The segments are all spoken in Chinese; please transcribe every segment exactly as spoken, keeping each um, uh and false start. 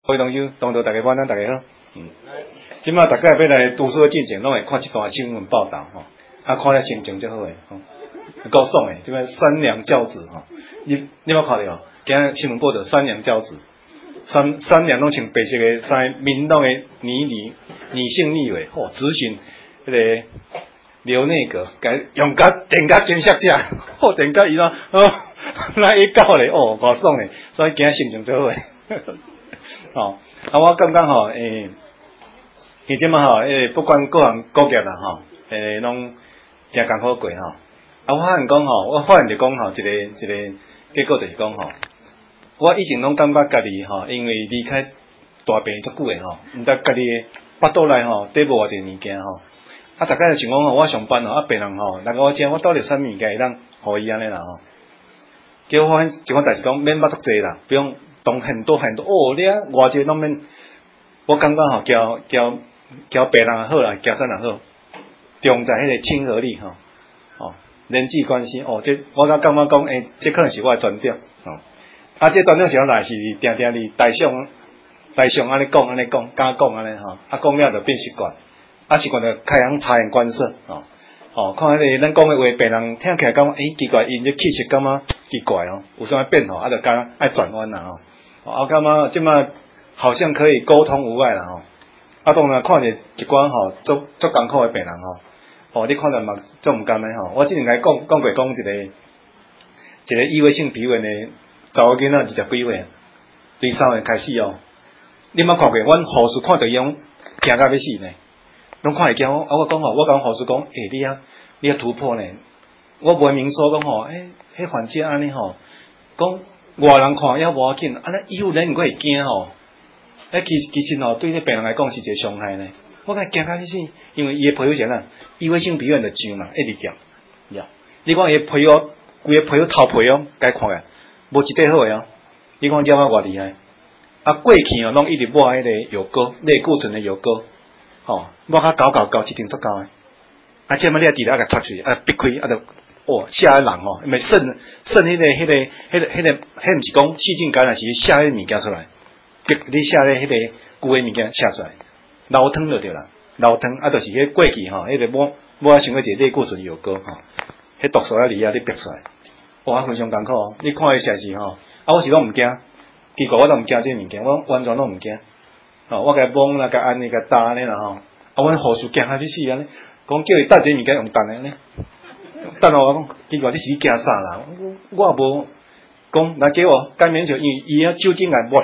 各位同学，同道大家晚安，大家好。嗯，今麦大家要来读书的进程，拢会看一段新闻报道吼，啊，看了心情就好诶，吼，够爽诶。这边三娘教子吼，你你有看到？今日新闻报道三娘教子，三三娘拢穿白色诶衫，民党诶女女女性立委吼，执行迄个刘内阁，改用甲电甲真闪闪，好电甲伊啦，哦，那一搞咧，哦，够爽诶，所以今日心情最好诶。吼，啊，我感觉吼，诶，伊即马吼，诶，不管各行各业啦，吼，诶，拢真艰苦过吼。啊，我发现讲吼，我发现就讲吼，一个一个结果就是讲吼，我以前拢感觉家己吼，因为离开大病足久诶吼，毋知家己腹肚内吼，底无偌侪物件吼。啊，逐个就想讲吼，我上班吼，啊，病人吼，来甲我请，我倒咧啥物件会当互伊安尼啦吼。结果我发现一款代志讲免捌足济啦，不用。动很多很多哦，你啊，偌济拢免，我感觉吼，交交交病人也好啦，交啥人好，重在迄个亲和力吼，哦，人际关系哦，这我甲感觉讲，诶、欸，这可能是我诶专长哦。啊，这专长啥来是定定伫台上台上安尼讲安尼讲，敢讲安尼吼，啊讲了就变习惯，啊习惯就开人察言观色哦。哦，看迄个咱讲诶话，病人听起来感觉诶奇怪，因这气质感觉奇怪哦，有啥变吼，啊，就敢爱转弯啦吼。啊，感觉即马好像可以沟通无碍啦吼。啊，当然看着一寡吼，足足艰苦诶病人吼，哦，你看着嘛足毋甘诶吼。我之前来讲讲过讲一个一个异位性皮炎诶查某囡仔二十几岁，对三岁开始哦。你捌看过？阮护士看着伊种惊甲要死呢，拢看会惊我。啊，我讲吼，我甲护士讲，诶、欸，你啊，你啊突破呢？我袂明说讲吼，诶、欸，迄患者安尼吼，讲。外人看也无要紧，安尼医护人员会惊吼。诶，其其实吼，对迄病人来讲是一个伤害呢。我甲惊甲要死，因为伊诶皮肤啥啊，异位性皮炎就上嘛，一直降。呀，你看伊皮肤，规个皮肤头皮哦，该看个，无一块好诶哦。你看了啊偌厉害，啊过去哦，拢一直抹迄个药膏，类固醇诶药膏，吼，抹较搞搞搞一定足够诶。啊，即摆你啊，直来甲脱喙，啊闭开，啊就。哦，吓人吼，因为渗渗迄个、迄个、迄个、迄个，迄毋是讲细菌感染，是吓迄物件出来，你吓咧迄个旧诶物件吓出来，流汤就对啦，流汤啊，就是迄过去吼，迄个抹抹像个一个类固醇药膏吼，迄毒素啊里啊你逼出来，哇，非常艰苦哦。你看伊实是吼，啊，我是拢毋惊，奇怪我都毋惊这物件，我完全拢毋惊，吼，我甲摸啦，甲安尼甲搭安尼啦吼，啊，阮护士惊甲要死安尼，讲叫伊搭这物件用等安尼。等下我讲，奇怪你是惊啥啦？我我无讲来给我干免球，因为伊啊酒精眼无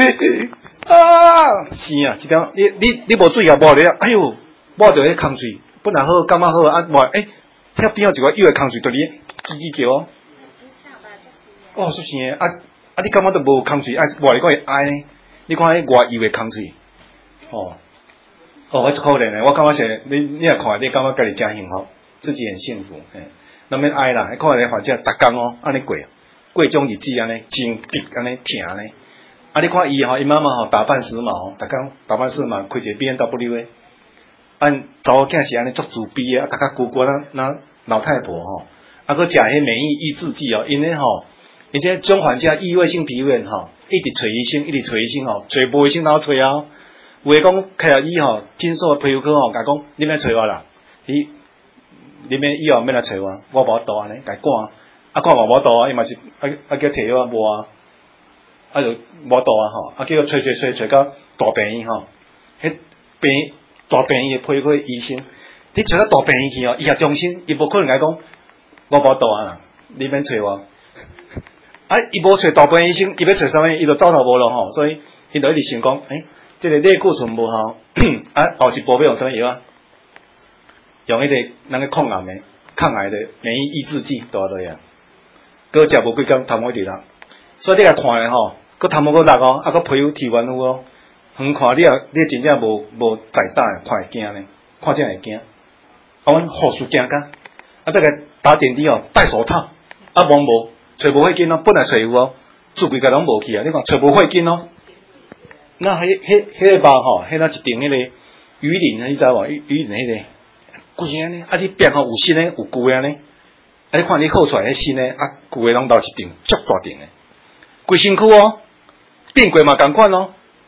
啊，是啊，一条你你你无注意啊，无咧，哎呦，摸着迄空喙，本来好感觉好啊，无诶，遐边仔一个幼诶空喙，对你叽叽叫哦。哦，说是诶，啊啊，你感觉都无空喙，啊，外个会哀呢？你看迄外幼诶空喙，哦哦，迄可怜诶，我感觉是你你若看，你感觉家己真幸福。自己很幸福，嘿，那免哀啦，看咧，反正逐工哦，安尼过，过种日子安尼，真逼安尼疼安尼。啊，你看伊吼，伊妈妈吼打扮时髦，逐工打扮时髦，开一个 B M W 诶，按查某囝是安尼足自卑诶，啊，甲久久那那老太婆吼，啊，佮食迄免疫抑制剂哦，因为吼，而且种患者异位性皮肤炎吼，一直找医生，一直找医生吼，找无医生哪有找啊？有诶讲开了医吼，诊所皮肤科吼，甲讲你免找我啦，伊。你免以后免来找我，我无度安尼，甲赶，啊赶嘛无度啊，伊嘛是啊啊叫摕药无啊，啊就无度啊吼，啊叫佢找找找找到大病院吼，迄病大病院配配医生，你找到大病院去哦，伊也中心，伊无可能来讲我无度啊，你免找我，啊伊无找大病院医生，伊要找啥物，伊就走头无路吼，所以伊就一直想讲，诶、欸，这个类固醇无效，啊后一步要用啥物药啊？用迄个咱个抗癌的、抗癌的免疫抑制剂多落啊，佮食无几工头毛一直落，所以你来看咧吼，佮头毛佮落哦，啊佮皮肤体完肤哦，远看你啊，你真正无无在胆诶，看会惊咧，看真会惊。啊，阮护士惊甲，啊再个打电梯哦，戴手套，啊摸无，找无血筋哦，本来找有哦，做规个拢无去啊，你看找无血筋哦，那迄迄迄个肉吼，迄那一定迄个鱼鳞，你知无？鱼鱼鳞迄个。贵安尼，啊你变吼有新诶，有旧诶安尼，啊你看你好出来迄新诶，啊旧诶拢斗一顶，足大顶诶，规身躯哦，变过嘛共款哦，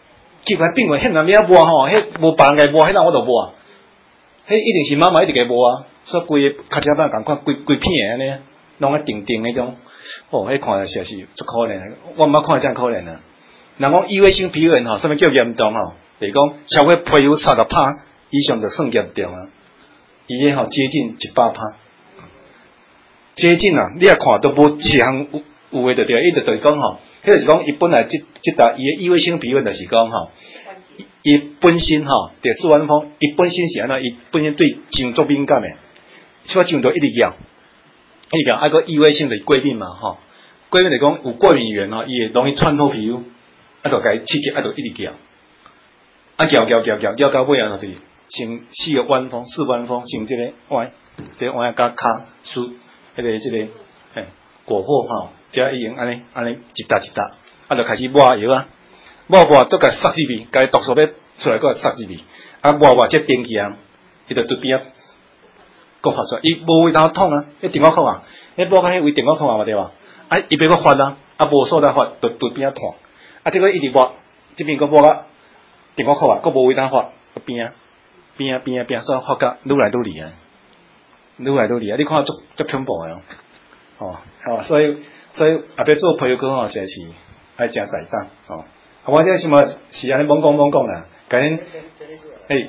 奇怪，变为迄人要摸吼，迄无别人来摸，迄人我就摸啊。迄一定是妈妈一直给摸啊，所以规个脚趾板共款，规规片安尼，拢啊定定迄种。哦，迄看实在是足可怜，我毋捌看遮可怜啊。人讲异位性皮炎吼，什么叫严重吼？就是讲超过皮肤三十趴以上就算严重啊。伊迄吼接近一百趴，接近啊！你啊看都无一项有有诶，就对，伊就就是讲吼，迄就是讲伊本来即即搭伊诶异位性皮炎就是讲吼，伊本身吼，第四弯风，伊本身是安怎？伊本身对痒足敏感诶，所以痒到一直咬，一直咬，啊个异位性就是过敏嘛吼，过敏就讲有过敏源吼，伊会容易穿透皮肤，啊就甲伊刺激，啊就一直咬，啊咬咬咬咬咬到尾啊就是。先四个弯风，四弯风，先即个弯，即个弯加骹输，迄个即个嘿果腹吼，遮已经安尼安尼一搭一搭，啊，就开始抹药啊，抹抹都甲塞入去，甲伊毒素要出来，搁塞入去，啊抹抹即电气啊，伊就对边啊，搁发出来，伊无位通痛啊，迄电话扣啊，迄抹开迄位电话扣啊嘛对吧？啊，伊别搁发啊，啊无所在发，就对边啊痛，啊这个一直抹，这边搁抹啊，电话扣啊，搁无位通发，搁边啊。边啊边啊边啊，所以发觉愈来愈厉害，愈来愈厉害。你看足足恐怖诶哦，哦，哦，所以所以后壁做皮肤科吼，真是爱诚在当哦。啊，我这什么是安尼懵讲懵讲啦，甲恁嘿，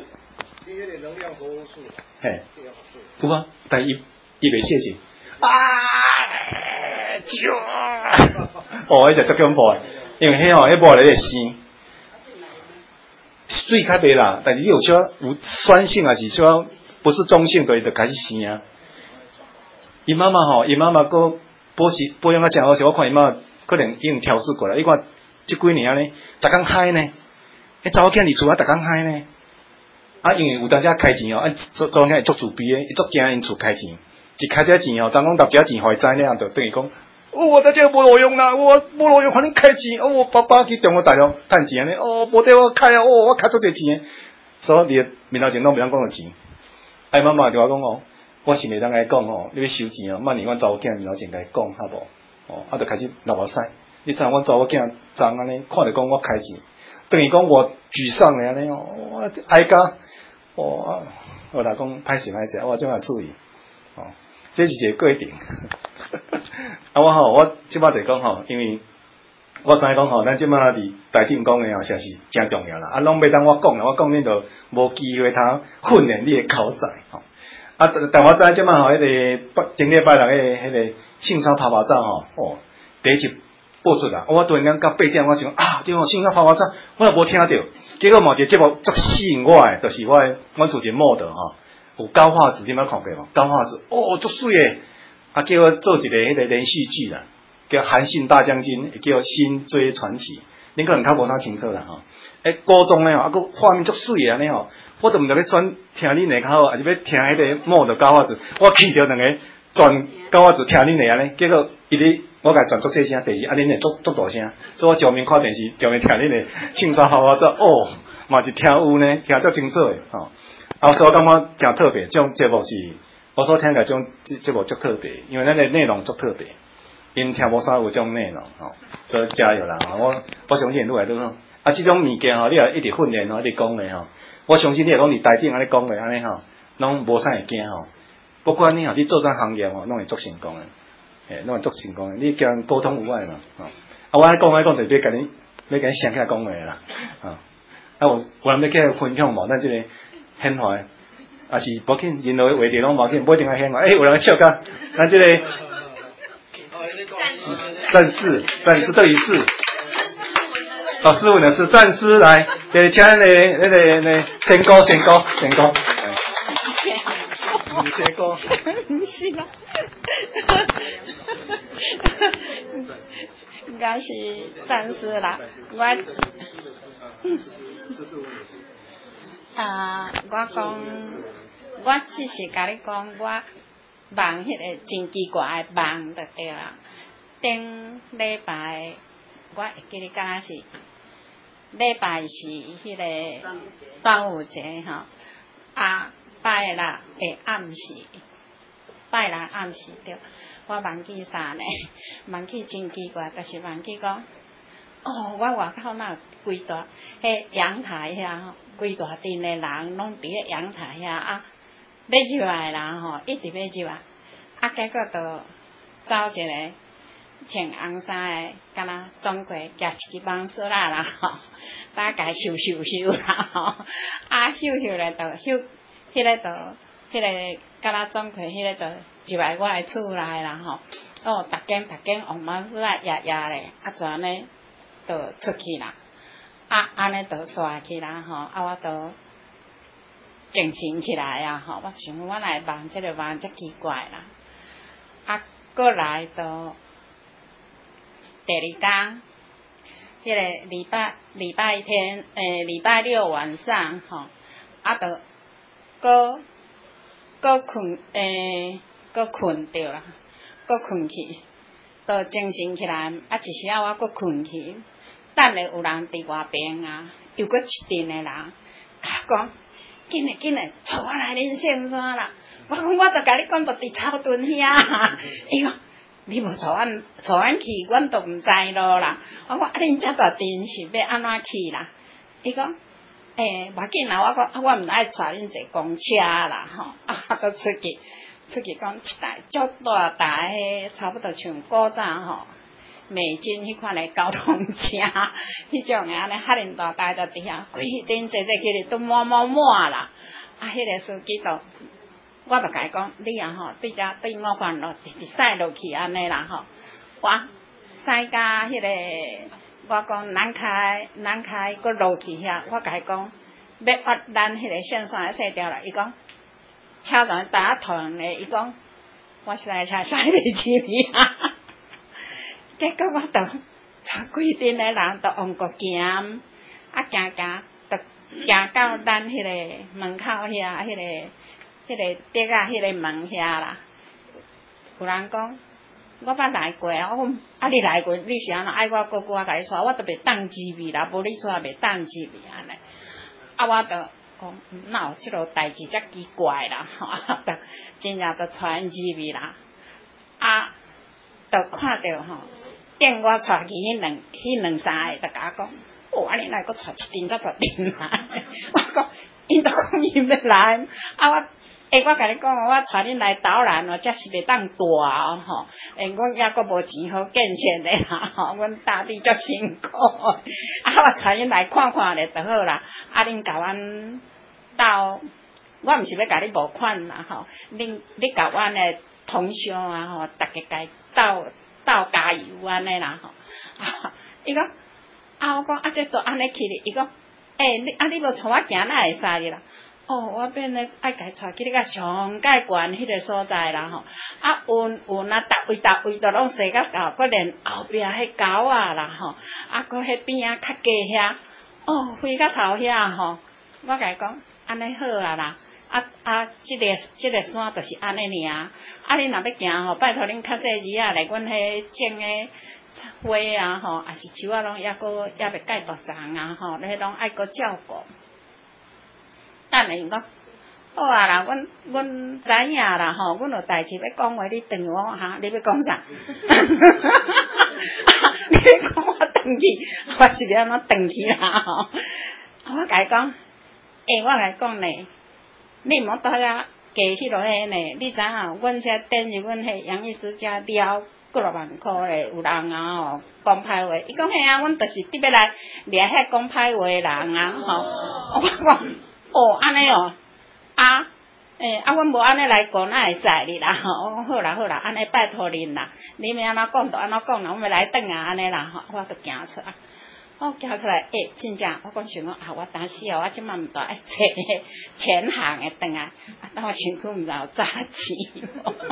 嘿，有啊，但伊伊袂泄气啊，啾，哦，迄只足恐怖诶，因为迄吼迄抹来会生。水较袂啦，但是你有些有酸性啊，是说不是中性的，就开始生啊。伊妈妈吼，伊妈妈个保持保养啊真好势，我看伊妈可能已经调试过来。伊看即几年呢，逐工嗨呢，迄查某囝伫厝啊，逐工嗨呢。啊，因为有当时开钱哦，啊，做做囝会足自卑诶，伊足惊因厝开钱，一开遮钱哦，当讲搭遮钱互伊知呢，就等于讲。哦，我在这无路用啦，我无路用，反正开钱。哦，我爸爸去中国大陆趁钱呢。哦，无得我开啊，哦，我开足侪钱。所以你面头前拢袂当讲到钱。哎，妈妈对我讲哦，我是袂当甲伊讲哦，你要收钱哦，万一阮查某囝面头前甲伊讲，好无？哦，啊，就开始流目屎。你知影阮查某囝昨安尼看着讲我开钱，等于讲我沮丧咧安尼哦，我哀家，哦，我老公歹势歹势，我怎样处理？哦，这是一个过程。啊，我吼，我即摆就讲吼，因为我知讲吼，咱即摆伫台顶讲诶吼，实在是真重要啦。啊，拢袂当我讲啦，我讲恁就无机会通训练你诶口才吼。啊，但我知即摆吼，迄个前礼拜六迄个迄个性操拍拍照吼，哦，第一集播出啦。我突然间到八点，我想啊，对哦，性操拍拍照，我也无听到。结果某一个节目足吸引我诶，就是我诶，阮厝一个 model 吼，有高画质，你捌看过无？高画质，哦，足水诶。啊，叫我做一个迄个连续剧啦，叫《韩信大将军》，也叫《新追传奇》。恁可能较无啥清楚啦吼。诶，高中咧吼，啊个画面足水安尼吼，我都毋知要选听恁的较好，还是要听迄个某的高画质。我去着两个转高画质听恁的安尼，结果伊咧我甲转足细声，第二啊恁的足足大声，所以我上面看电视，上面听恁的庆祝好好做哦，嘛是听有呢，听足清楚的吼。啊，所以我感觉诚特别，这种节目是。我所听的这种节目足特别，因为咱的内容足特别，因听无啥有这种内容吼，所以加油啦！我我相信愈来愈好。啊，这种物件吼，你若一直训练吼，一直讲的吼，我相信你若讲伫台顶安尼讲的安尼吼，拢无啥会惊吼。不管你吼，你做啥行业吼，拢会足成功的，诶，拢会足成功的。你跟人沟通有爱嘛，吼。啊，我爱讲爱讲就别甲你，要甲你想起来讲话啦，啊，啊有有人要起来分享无？咱这个显化。啊是无紧，任何话题拢无紧，不一定要显化。诶、欸，有人笑讲，咱这个战士，战士这一次，哦，师傅呢是战士来，给请那个那个那仙姑仙姑仙姑，仙姑， 唔是啦，应该是战士啦，我，啊，我讲。我只是甲你讲，我梦迄个真奇怪的梦就对啦。顶礼拜我会记得敢若是礼拜是迄个端午节吼，啊拜六的暗时，拜六暗时对，我忘记啥呢？忘记真奇怪，就是忘记讲， 哦，我外口那规大，迄阳台遐吼，规大阵的人拢伫咧阳台遐啊，要入来啦吼，一直要入来，啊，结果就走一个穿红衫的，敢若总柜夹一支网锁啦啦吼，大概收收收啦吼，啊收收咧就收，迄个就迄个敢若总柜迄个就入来我的厝内啦吼，哦，逐间逐间往网锁啊压压咧，啊就安尼就出去啦，啊安尼就刷去啦吼，啊我就精神起来啊吼，我想我来梦即个梦真奇怪啦，啊过来就。第二天，迄、那个礼拜礼拜天，诶、欸，礼拜六晚上吼，啊，就搁搁困，诶，搁困着啦，搁困去，就精神起来，啊，一时啊，我搁困去，等下有人伫外边啊，又搁一阵的人，讲，紧嘞紧嘞，带我来恁先生啦，我讲我著甲你讲，著伫草屯遐，伊讲。你无带阮带阮去，阮都毋知咯啦。我讲啊，恁遮大阵是要安怎去啦？伊讲，诶、欸，无要紧啦。我讲啊，我毋爱带恁坐公车啦，吼，啊，都出去，出去讲一台足大台迄，差不多像古早吼，美金迄款的交通车，迄种的安尼遐尼大台，就伫遐，规阵坐坐去哩都满满满啦。啊，迄、那个司机就。我就甲伊讲，你啊吼，对遮对我烦恼，直直驶落去安尼啦吼。我驶甲迄个，我讲南开南开佫落去遐，我甲伊讲，要挖咱迄个线线洗掉啦。伊讲，车上打团咧，伊讲，我实在车驶袂起去啊。结果我就带几阵诶人，就往过行，啊行行，就行到咱迄个门口遐，迄个。迄个竹啊，迄个门遐啦，有人讲，我捌来过啊，我讲啊你来过，你是安怎爱我哥哥甲你带，我都袂当机味啦，无你带袂当机味安尼。啊，我就讲，哪有即落代志遮奇怪啦，吼，就真正就带机味啦。啊，就看着吼，见我带去迄两迄两三个，就甲我讲，哦，安尼来，佫带一阵才带阵来。我讲，因都讲伊要来，啊我。诶、欸，我甲你讲，我带恁来导览哦，则是袂当大哦，吼。诶，阮抑阁无钱好建设的啦，吼，阮大弟足辛苦。啊，我带恁来看看咧就好啦。啊，恁甲阮斗，我毋是要甲你无款啦，吼。恁你甲阮的同乡啊，吼，逐个家斗斗加油安尼啦，吼。啊，伊讲，啊，我讲啊，这都安尼去哩。伊讲，诶、欸，你啊，你无带我行哪会使哩啦？哦，我变咧爱家带去你个上界悬迄个所在啦吼，啊运运啊，逐位逐位都拢坐到到，搁连后壁迄狗啊啦吼，啊搁迄边啊较低遐，哦飞到头遐吼，我甲伊讲安尼好啊啦，啊啊，即、这个即、这个山就是安尼尔，啊恁若要行吼，拜托恁较细日啊来阮迄种诶花啊吼，啊是树啊拢抑搁抑袂介大丛啊吼，迄拢爱搁照顾。等下伊讲，好啊啦，阮阮知影啦吼，阮有代志要讲话，你等我哈，你要讲啥？你要讲我转去，我是要安怎转去啦吼？我甲伊讲，诶、欸，我甲伊讲咧，你莫倒遐加迄落迄呢，你知影？阮遮等于阮迄杨医师遮了几落万箍咧，有人啊吼讲歹话，伊讲嘿啊，阮就是特别来掠遐讲歹话诶人啊吼，我讲。哦，安尼哦，啊，诶、欸，啊，阮无安尼来过，哪会使哩啦？吼，我讲好啦好啦，安尼拜托恁啦，你们安怎讲就安怎讲啦，我们来等啊，安尼啦吼，我就行出来，我行出来，诶、欸，真正，我讲想讲啊，我当时哦，我即满毋知爱坐前行诶等啊，啊，等我身躯毋知有早钱，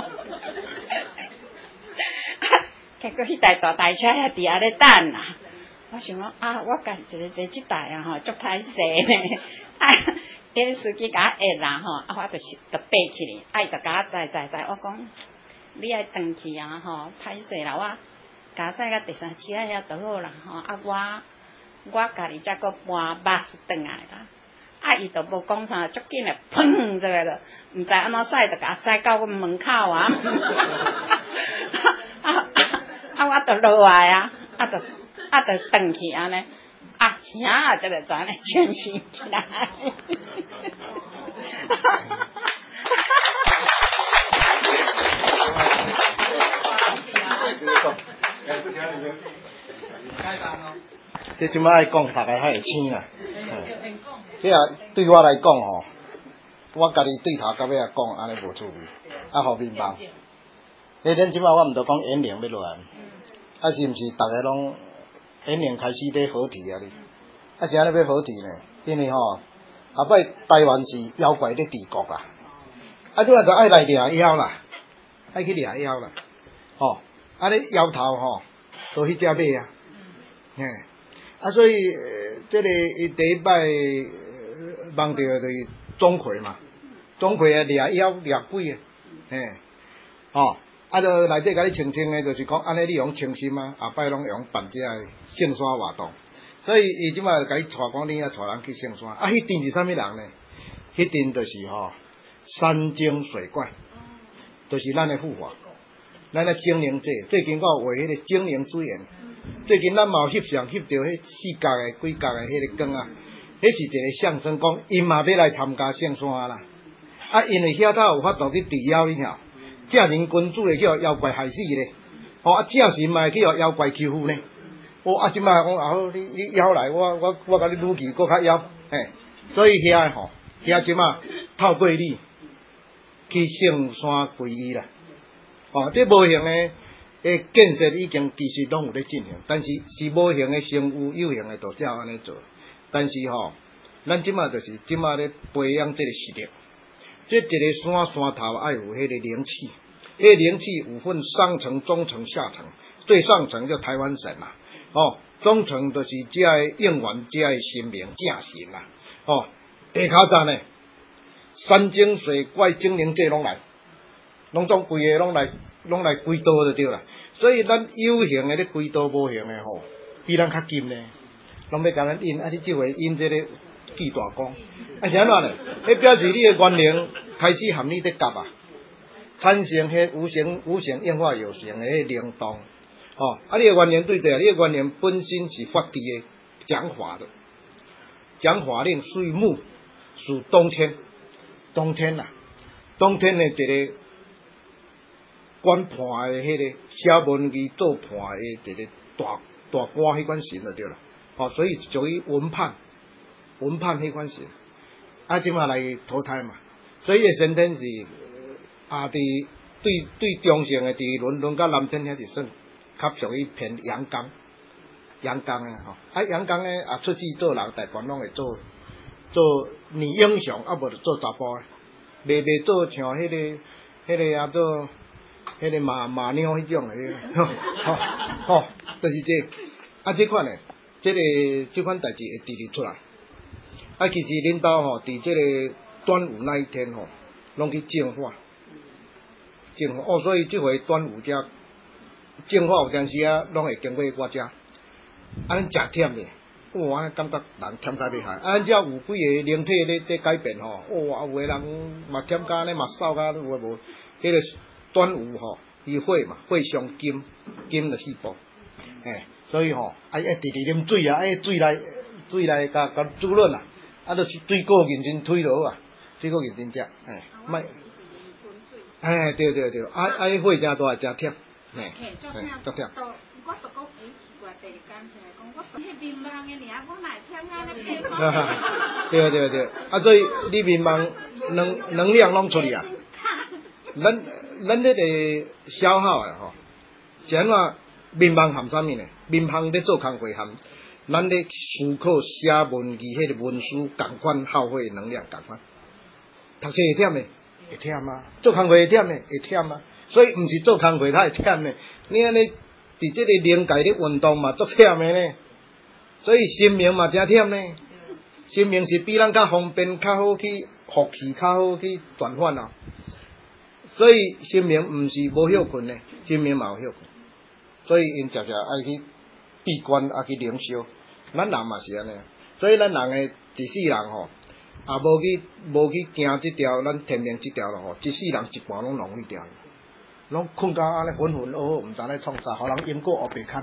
结果迄台大台车遐伫遐咧等啦，我想讲啊，我家一个坐即台啊吼，足歹势呢，啊。迄司机甲我压啦吼，啊我就是就爬起哩，啊伊就甲我载载载，我讲你爱转去啊吼，歹势啦，我甲载到第三车遐就好啦吼，啊我我家己则搁搬巴士转来啦，啊伊就无讲啥，足紧诶，砰这个了，毋知安怎驶就甲我驶到阮门口啊，啊啊我就落来啊，啊就啊，就转去安尼，啊，声啊，这个转来全醒起来。 这即摆爱讲，大概较会醒啦。这啊，对我来讲吼，我家己对头到尾啊讲，安尼无趣味，啊，互面茫。迄咱即摆我毋着讲演练要落来，啊是毋是逐个拢演练开始咧合体啊哩？啊是安尼要合体呢？因为吼，后摆台湾是妖怪咧治国啊，啊即摆就爱来掠妖啦，爱去掠妖啦，吼，啊咧妖头吼，都迄只马啊，嘿。啊，所以、呃、这个伊第一摆梦到就是钟馗嘛，钟馗啊掠妖掠鬼啊，嘿，哦，啊，就内底甲你澄清的，就是讲安尼你用清心啊，后摆拢用办这个圣山活动，所以伊即摆甲你带讲你啊带人去圣山，啊，迄阵是啥物人呢？迄阵就是吼、哦、山精水怪，就是咱的护法，咱的精灵节，最近我有画迄个精灵之眼。最近咱嘛有翕相翕到迄四角的、几角的迄个光啊，迄是一个象征，讲因嘛要来参加圣山啦。啊，因为遐头有法度去治妖，你晓，正人君子会去互妖怪害死咧，哦啊正神嘛会去互妖怪欺负呢。哦啊，即摆讲啊好，你你妖来，我我我甲你愈气搁较妖，嘿，所以遐吼，遐即摆透过你去圣山皈依啦。哦，这无形的。诶，建设已经其实拢有咧进行，但是是无形的先有，有形的就才安尼做。但是吼、哦，咱即马就是即马咧培养这个实力。这一个山山头爱有迄个灵气，迄、那个灵气有分上层、中层、下层。最上层叫台湾神啦，哦，中层就是只个应元，只个神明正神啦，哦，地骹站呢，山精水怪精灵这拢来，拢总规个拢来。拢来归道就对啦，所以咱有形的咧归道，无形的吼，比咱较近呢，拢要甲咱引，啊，你即回引这个巨大光，啊是安怎呢？迄表示你的元灵开始含你在夹啊，产生迄无形无形演化有形的迄灵动，哦，啊，你的元灵对对啊，你的元灵本身是法地的讲法的，讲法令属木，属冬天，冬天呐、啊，冬天的一个。管盘的迄个写文字做盘的一个大大官迄款神就对了，哦，所以属于文判文判迄款神，啊，即马来投胎嘛，所以个先天是啊，伫对对中性的伫伦敦甲南天遐是算较属于偏阳刚阳刚的吼，啊阳刚的啊出世做人，大部分拢会做做女英雄，啊无就做查甫的，袂袂做像迄、那个迄、那个啊做。迄个马马妞迄种诶，吼吼吼，就是这啊，这款诶，这个这款代志会直直出来。啊，其实恁兜吼，伫这个端午那一天吼，拢去净化，净化哦，所以这回端午节净化有阵时啊，拢会经过我遮，啊，咱食忝咧，哇，感觉人忝甲厉害。啊，咱遮有几个灵体咧在改变吼，哇，有个人嘛忝甲咧嘛瘦甲有诶无，迄个。端午吼，伊火嘛，火上金，金就四宝，嘿，所以吼，爱爱直直啉水啊，爱水内水内甲甲滋润啊，啊，就是水果认真推落啊，水果认真食，嘿，卖，哎，对对对，啊啊，火真大，真忝，嘿，嘿，足忝。我就讲诶，奇怪，第二讲起来讲，我迄面盲诶尔，我哪忝啊咧变化？对对对，啊，所以你面盲能能量拢出去啊，咱。咱咧个消耗啊吼，是安怎面盲含啥物呢？面盲咧做工课含，咱咧思考写文字迄个文书共款耗费能量共款。读册会忝诶，会忝啊；做工课会忝诶，会忝啊。所以毋是做工课才会忝呢。你安尼伫即个灵界咧运动嘛，足忝诶呢。所以心明嘛真忝呢。心明是比咱较方便、较好去福气、较好去转换啊。所以神明毋是无休困呢，神明嘛有休困，所以因常常爱去闭关，爱去灵修。咱人嘛是安尼，所以咱人诶一世人吼，也无去无去行即条咱天命即条咯吼，一世人一半拢浪费掉，拢困到安尼浑浑噩噩，毋知咧创啥，互人因果黑白看。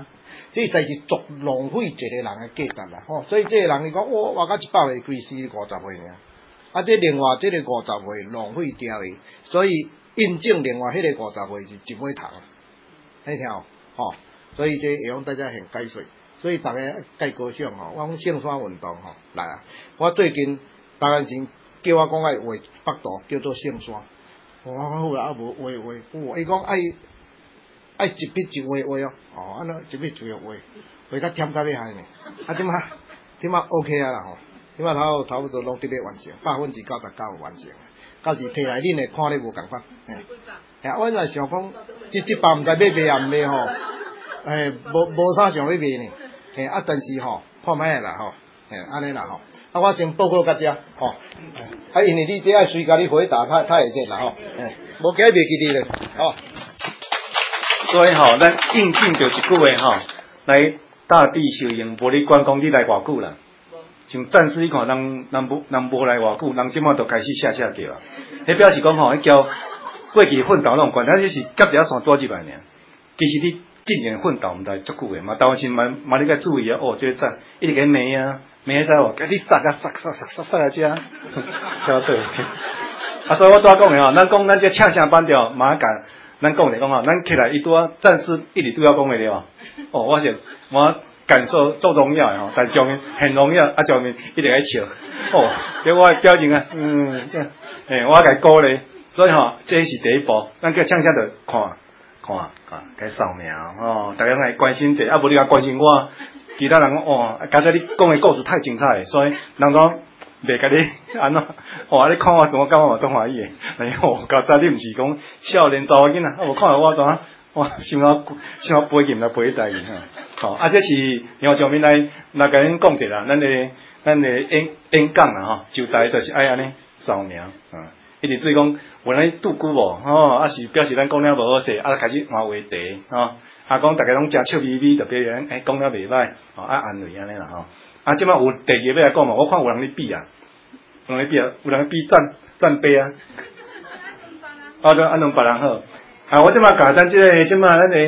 这才是足浪费一个人的价值啦吼。所以这个人伊讲，我活到一百岁，规死五十岁尔。啊，这另外这个五十岁浪费掉的，所以印证另外迄个五十岁是一尾糖，你听哦，吼，所以这会用大家很解说。所以大家介高兴吼，我讲圣山运动吼来啊！我最近当然前叫我讲爱画北图，叫做圣山。我讲好啦，啊无画画，哇！伊讲爱爱一笔一画画哦，哦，安尼一笔一画画，画甲忝甲厉害呢。啊，即马即马 OK 啊啦吼，即马头差不多拢伫咧完成，百分之九十九完成。到时摕来恁诶看咧无共款。哎，我若想讲，即即包毋知要卖啊毋卖吼，诶，无无啥想要卖呢。嘿，啊，但是吼，看卖啦吼，嘿，安尼啦吼。啊，我先报告到遮吼。啊，因为你这爱随家己回答，他他会热啦吼。嘿，无计袂记你咧，吼。 所以吼，咱应景就一句话吼，来大地修行，无你管讲你来偌久啦。像暂时你看人人无人无来偌久，人即马就开始下下叫啊。迄表示讲吼，迄交过去奋斗那种关，咱就是夹一线多入来尔。其实你进前奋斗毋知足久诶嘛，当时嘛嘛你甲注意啊，哦，这个赞一直给骂啊，骂使无，甲你杀啊杀杀杀杀杀来遮，晓得。啊，所以我拄仔讲诶吼，咱讲咱这唱声板调嘛甲咱讲咧讲吼，咱起来伊拄仔暂时一直拄仔讲诶了。哦，我是我感受做荣耀诶吼，但上面很荣耀，啊上面一直在笑。哦，这我诶表情啊，嗯，诶，我甲鼓励，所以吼，这是第一步，咱叫唱声着看。看啊，该扫描哦，大家来关心者，啊无你来关心我，其他人讲哦，刚才你讲的故事太精彩，所以人讲袂甲你安怎，哦，你看我怎么感觉嘛都欢喜的，哎呦，刚才你毋是讲少年查某囡仔，啊无看到我怎啊，哇，想要想要背剑来背代志哈，哦，啊这是杨上面来来甲恁讲者啦，咱的咱的演演讲啦吼，就大就是爱安尼扫描，嗯。一直对讲，原来拄久无，吼，啊是表示咱讲了无好势，啊开始换话题，吼，啊讲大家拢诚笑眯眯，特别人诶讲了袂歹，吼啊安慰安尼啦吼，啊即摆有第二要来讲嘛，我看有人咧比啊，有人咧比啊，有人咧比赞赞杯啊，啊对，啊两别人好，啊我即摆教咱即个即摆咱个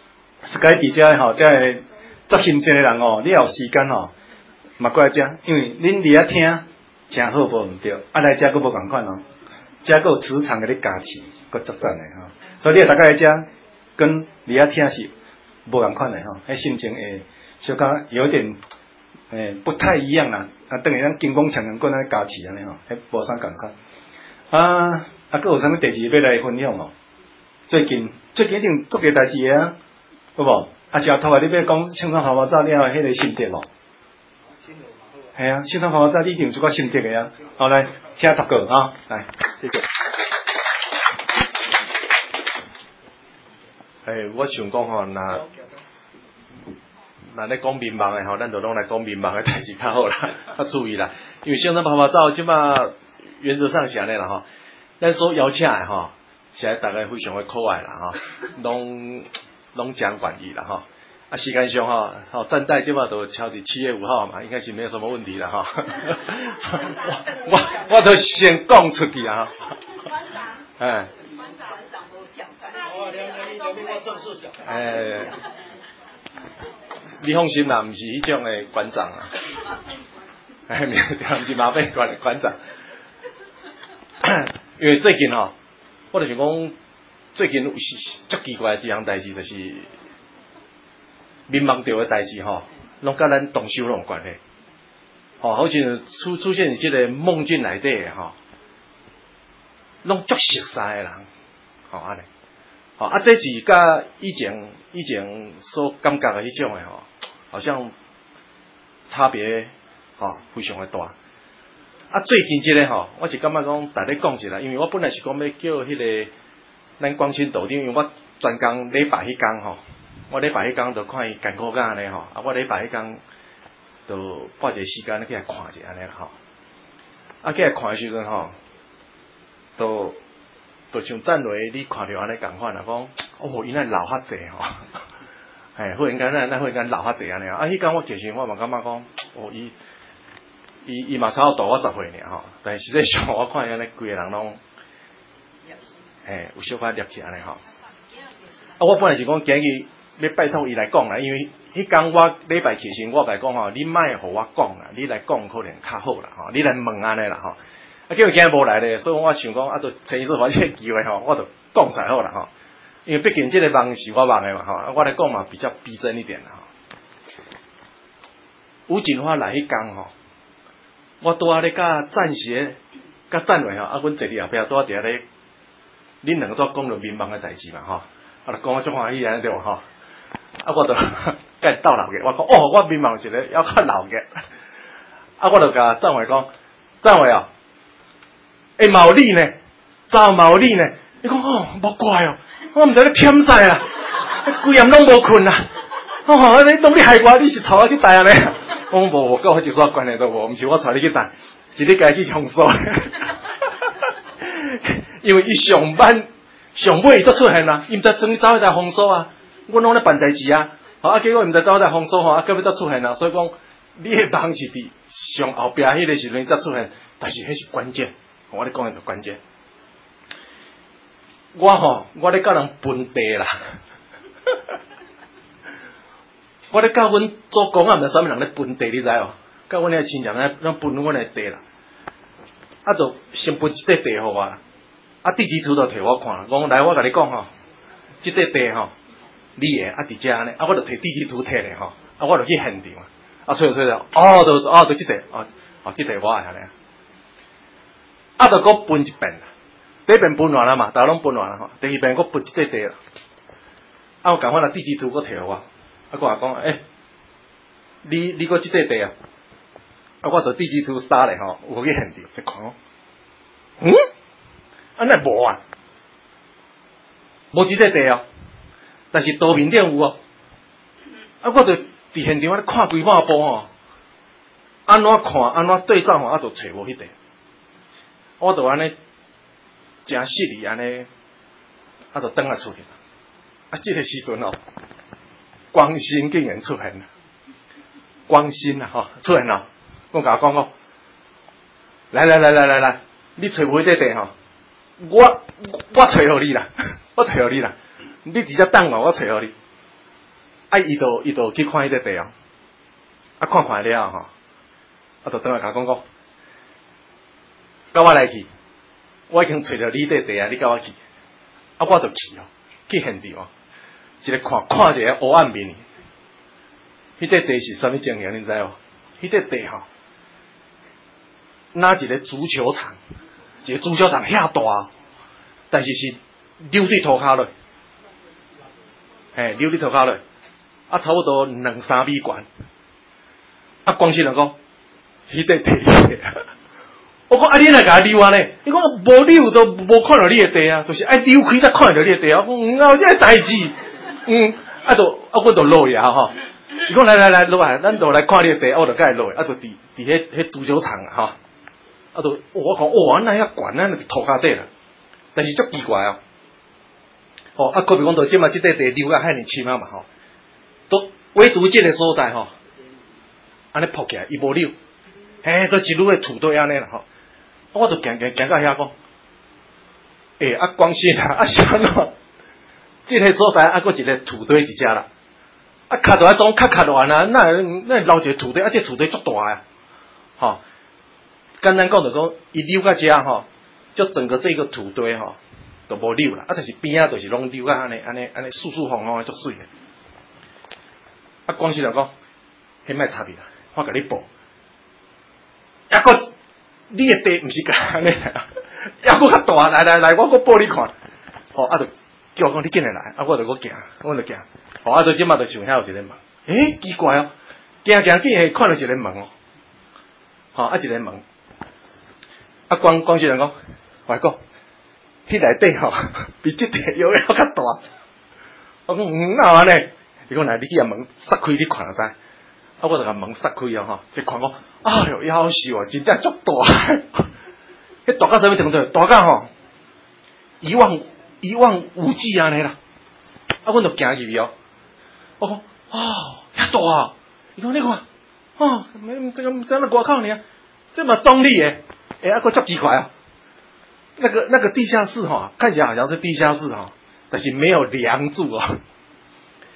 Skype 遮吼，即个做新鲜诶人吼，你有时间吼，嘛过来遮，因为恁伫遐听，诚好无毋对，啊来遮佫无共款哦。加个磁场给你加持，够足赞的哈。所以你大家来讲，跟你遐听是无共款的哈，迄心情会小可有点诶不太一样啦。啊，等于咱金光强人棍安加持安尼吼，迄无啥共款。啊啊，佫有啥物第二要来分享哦？最近最近一定做个代志啊，有无？啊，小头啊，你要讲青山泡泡澡了迄个心得咯？系啊，青山泡泡澡你一定有做个心得个啊。好来，请读过啊，来。谢谢。 诶，我想讲吼，那那咧讲民望诶吼，咱就拢来讲民望诶代志较好啦，较注意啦。因为现在泡泡澡即马原则上是安尼啦吼，咱所邀请诶吼，现在大家非常诶可爱啦吼，拢拢讲管意啦吼。啊，时间上吼，吼站在即马都敲伫七月五号嘛，应该是没有什么问题啦哈。我我我都先讲出去啊。哎。哎，你放心啦，毋是迄种诶馆长啊。哎，毋是麻烦馆馆长。因为最近吼，我就想讲，最近有足奇怪一项代志，就是。民望着诶代志吼，拢甲咱动手拢有关系。吼、哦，好像出出现伫即个梦境内底诶吼，拢足熟悉诶人，吼安尼。吼啊，这是甲以前以前所感觉诶迄种诶吼，好像差别吼、哦、非常诶大。啊，最近即个吼，我是感觉讲，大家讲一下，因为我本来是讲要叫迄、那个咱光清道长，因为我专工礼拜迄工吼。我礼拜迄工就看伊艰苦甲安尼吼，啊，我礼拜迄工就拨一个时间去来看者安尼吼，啊，去来看诶时阵吼，就就像赞雷你看着安尼共款啦，讲哦，伊那老较济吼，嘿，忽然间咱咱忽然间老较济安尼啊，迄工我其实我嘛感觉讲，哦，伊伊伊嘛差不多大我十岁尔吼，但是实际上我看伊安尼规个人拢，嘿，有小可捏起安尼吼，啊，我本来是讲今日。要拜托伊来讲啦，因为迄天我礼拜起身，我甲伊讲吼，你莫互我讲啦，你来讲可能较好啦吼，你来问安尼啦吼。啊，结果今日无来咧，所以我想讲啊，就趁伊做发这个机会吼，我就讲才好啦吼。因为毕竟这个梦是我梦的嘛吼，啊，我来讲嘛比较逼真一点啦吼。吴锦华来迄天吼，我拄仔咧甲战协、甲战委吼，啊，阮坐伫后壁拄仔伫咧，恁两个都讲着民望的代志嘛吼，啊，就讲我足欢喜安尼对无吼，啊，我就甲伊斗闹个，我讲哦，我民望一个要较闹个，啊，我就甲战委讲，战委啊，诶，嘛有你呢，早嘛有你呢，伊讲哦，无怪哦，我毋知你忝晒啦，规夜拢无困啦，哦，你当你害我，你是带我去带安尼。我无无跟我一煞关系都无，毋是我带你去带，是你家去控诉。因为伊上班上尾才出现啊，伊毋知从走去台封锁啊，阮拢咧办代志啊，好啊，结果毋知走去台封锁吼，啊，到尾才出现啊，所以讲你诶梦是伫上后壁迄个时阵才出现，但是迄是关键，我咧讲诶就关键。我吼，我咧甲人分地啦。我咧教阮做工啊，毋知啥物人咧分地，你知哦？教阮遐亲戚咧，咱分阮诶地啦，啊，就先分一块地互我，啊，地基图就摕我看，讲来我甲你讲吼，即块地吼，你诶啊伫遮安尼，啊，我就摕地基图摕咧吼，啊，我就去现场啊，啊，吹吹哦，就哦，就即块，哦，哦，即块我诶安尼，啊，就搁分一遍啦，第一遍分完啦嘛，大家拢分完啦吼，第二遍搁分即块地啦，啊，我共款啦，地基图搁摕互我。啊，我话讲，诶、欸，你你搁即块地啊？啊，我就地基图撒咧吼，有去现场一看，嗯，安尼无啊，无即块地哦，但是图面顶有哦。啊，我就伫现场咧看规半步吼，安怎看安怎对照吼，啊，就找无迄地，我就安尼诚失礼安尼，啊，就转来出去。啊，即、這個時陣哦。光新竟然出現啦，光新啊，吼出現啦！我甲講講，來來來來來來，你找無迄塊地吼，我我找互你啦，我找互你啦，你直接等我，我找互你。啊，伊就伊就去看迄塊地哦，啊看看了吼，啊就轉來甲講講，甲我來去，我已經找着你塊地啊，你甲我去，啊我就去哦，去現場哦。一個看看一個黑暗面，迄塊地是啥物情形？你知無？迄塊地吼，哪一個足球場？一個足球場遐大，但是是流水塗骹落，嘿，流水塗骹落，啊，差不多兩三米懸。啊，光是人講，迄塊地，我講啊，你來甲我溜啊咧？伊講無溜都無看到你個地啊，就是愛溜開才看到你個地啊。我講啊，這個代志。嗯，啊就啊，我就落去啊吼。伊講來來來落來，咱就來看你個地，我就甲伊落去，啊就佇佇迄迄足球場啊吼。啊就我講，哇，那遐懸，咱就塗骹底啦。但是足奇怪哦。哦，啊，可比講到即嘛，即塊地溜啊，遐爾深啊嘛吼。都唯獨即個所在吼，安尼鋪起來，伊無溜，嘿，都一路個土堆安尼啦吼。我就行行行到遐講，誒、欸，啊光線啊，啊啥喏？即個所在啊，佫一個土堆佇遮啦，啊，卡到一種卡卡亂啊，那那留一個土堆，啊，這個土堆足大啊，吼，簡單講就講，伊溜到遮吼，就整個這個土堆吼，都無溜啦，啊，但是邊啊，就是攏溜到安尼安尼安尼，舒舒服服的足水的。啊，光是就講，迄莫插伊啦，我甲你報，抑佫你的地毋是甲安尼啦，抑佫較大，來來來，我佫報你看，吼，啊就。叫我講你緊來來，啊我就佫行，我就行，吼啊！就即馬就想遐有一個門，誒奇怪哦，行行竟然看到一個門哦，吼啊一個門，啊光光是人講，我講，迄內底吼比即個又要較大，我講嗯哪安尼？伊講來你去甲門塞開，你看就知，啊我就甲門塞開啊吼，一看講，哎喲夭壽啊，真正足大，迄大到啥物程度？大到吼一望。一望無際安尼啦，啊，阮就行入去哦。我講，哦，遐大啊！伊講你看，哦，唔這個唔知那外口爾，這麼動力誒，誒，啊，個足奇怪啊！那個那個地下室哈，看起來好像是地下室哈，但是沒有梁柱哦。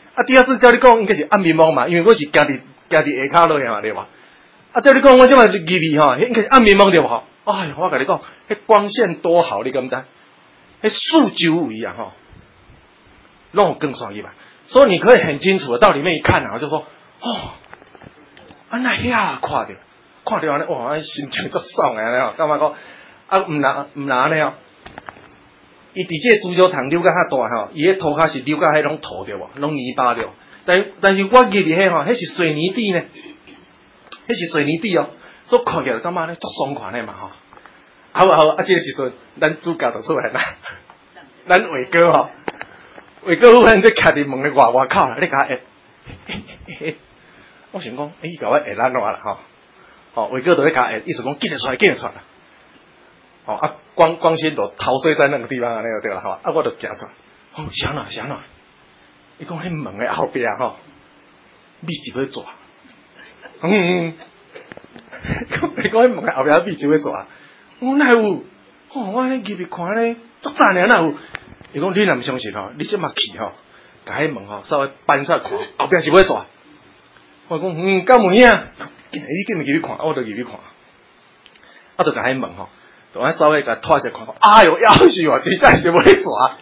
啊，第二次叫你讲，应该是暗暝蒙嘛，因为我是行伫行伫下骹落去嘛，对吧？啊，叫你讲，我即摆是入去吼，应该是暗暝蒙对吧？哎呀，我甲你讲，迄光线多好，你敢知？迄数九维啊，吼，让我更爽一把。所以你可以很清楚的到里面一看啊，就说，哦，啊那遐看着，看着安尼，哇，心情足爽诶，安尼吼，感觉讲，啊，毋难毋难安尼哦。伊伫这足球场溜甲较大吼，伊迄涂骹是溜甲迄种土对无，拢泥巴对。但但是我入去迄吼，迄是水泥地呢，迄是水泥地哦，所以看起来感觉咧足爽快咧嘛吼。好好啊，这个时阵，咱主角就出来啦，咱伟哥吼，伟哥忽然就徛伫门的外外口啦，你甲下，我想讲，伊甲我下咱话啦吼，吼伟哥就咧甲下，意思讲紧出来，紧出来。哦啊，光光线就陶醉在那个地方安尼就对啦，吼，啊我就行出来，哦，啥哪啥哪，伊讲迄门的后壁吼，秘书要抓，嗯嗯，伊讲迄门的后壁秘书要抓，我哪有？哦，我迄入去看咧，足赞尔哪有？伊讲你若毋相信吼，你即马去吼，甲迄门吼稍微搬出来看，后壁是要抓。我讲嗯，敢有影？你紧入去看，我就入去看，啊，就甲迄门吼。就安稍微甲拖一下看，哎哟，要死我，真正是要抓。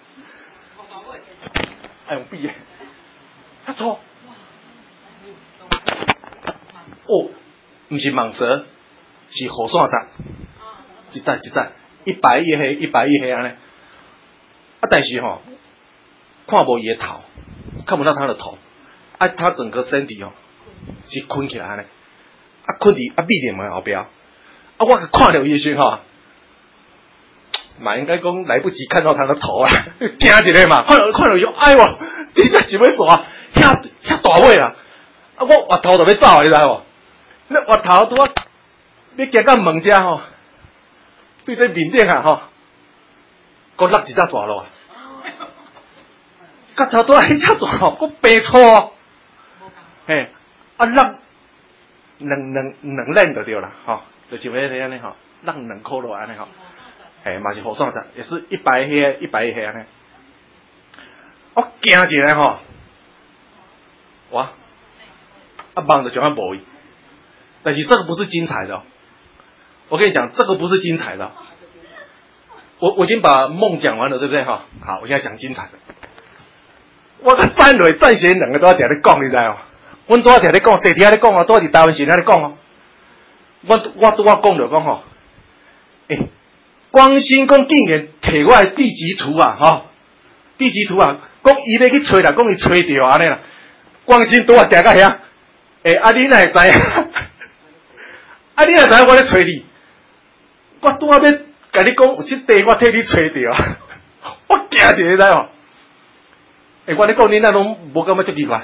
哎用笔诶，他错。哦，毋是蟒蛇，是雨伞仔，一只一只，一白一黑，一白一黑安尼。啊，但是吼，看无伊诶头，看不到他的头，啊，他整个身体吼是困起来安尼，啊，困伫啊闭着门后壁。啊，我看到伊时吼，嘛应该讲来不及看到他的头啊，惊一个嘛，看到看到伊，哎哟，真正是要抓，遐遐大尾啊！啊，我滑头就要走啊，你知无？那滑头拄啊，要行到门遮吼，对这面顶啊吼，佮落一只蛇落啊，甲头拄啊迄只蛇吼，佮白粗，嘿，啊落两两两链就对啦，吼。就是迄个安尼吼，让两箍落安尼吼，嘿，嘛是雨伞仔，也是一白黑一白黑安尼。我惊一下吼，哇，啊梦就像无伊，但是这个不是精彩的、哦，我跟你讲，这个不是精彩的、哦。我我已经把梦讲完了，对不对哈？好，我现在讲精彩的。我个三蕊战神两个都要在咧讲，你知哦？阮都要在咧讲，地底下咧讲哦，都伫台湾时咧讲哦。我我我讲着讲吼，诶、欸，光新讲竟然摕我的地籍图啊，吼，地籍图啊，讲伊要去找啦，讲伊找着安尼啦，光新拄啊行到遐，诶、欸，啊你哪会知影？啊你哪知影我咧找你？我拄啊要甲你讲有即地，我替你找着，我惊着你知无？诶、欸，我咧讲你那拢无感觉足奇怪。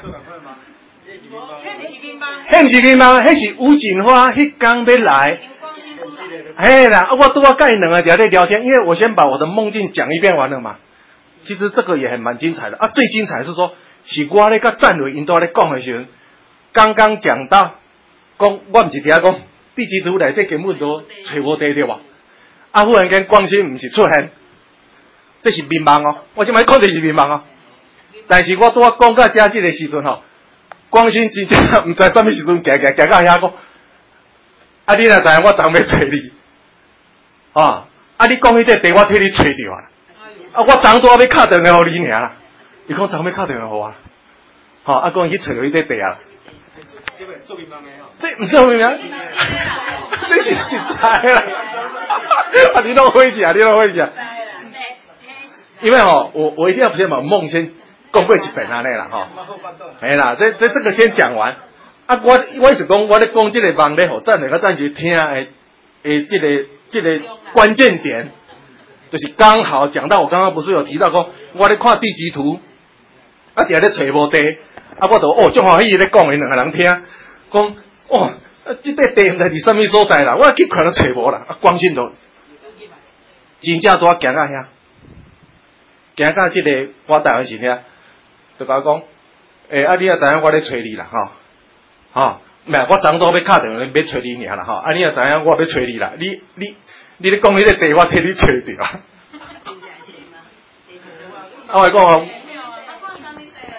迄毋是囡仔，迄是吴锦花，迄刚要来。嘿啦，我拄啊甲伊两个在咧聊天，因为我先把我的梦境讲一遍完了嘛。其实这个也很蛮精彩的啊，最精彩是说，是我咧甲战伟因在咧讲的时候，刚刚讲到，讲我毋是听讲地基图内底根本都找无地对吧？啊，忽然间光线毋是出现，这是迷茫哦，我即摆看的是迷茫哦。但是我拄啊讲到遮即个时阵吼。光新真正毋知啥物时阵行行行到遐讲，啊你若知影我昨要找你，啊啊你讲迄个地我替你找着啊，啊我昨拄要敲电话互你尔啦，伊讲昨要敲电话互我，吼啊讲去找着迄个地啊，这毋是明明，这是实在啦，啊你拢会讲，你拢会讲，因为吼我我一定要先把梦先。讲过一遍安尼啦吼，嘿啦，这这这个先讲完。啊，我我一直讲，我咧讲这个梦咧，吼，暂时较暂时听诶诶，这个这个关键点，就是刚好讲到我刚刚不是有提到讲，我咧看地籍图，啊，伫咧找无地，啊，我就哦，正好伊咧讲，因两个人听，讲哦，啊，这块地毋知伫啥物所在啦，我去看都找无啦，啊，光线都真正拄啊行到遐，行到这个我台湾时遐。就甲我讲，诶、欸，啊，你也知影我咧找你啦，吼，吼，唔系，我昨早要敲电话要找你尔啦，吼，啊，你也知影我要找你啦，你你你咧讲迄个地，我替你找着。啊，我讲哦，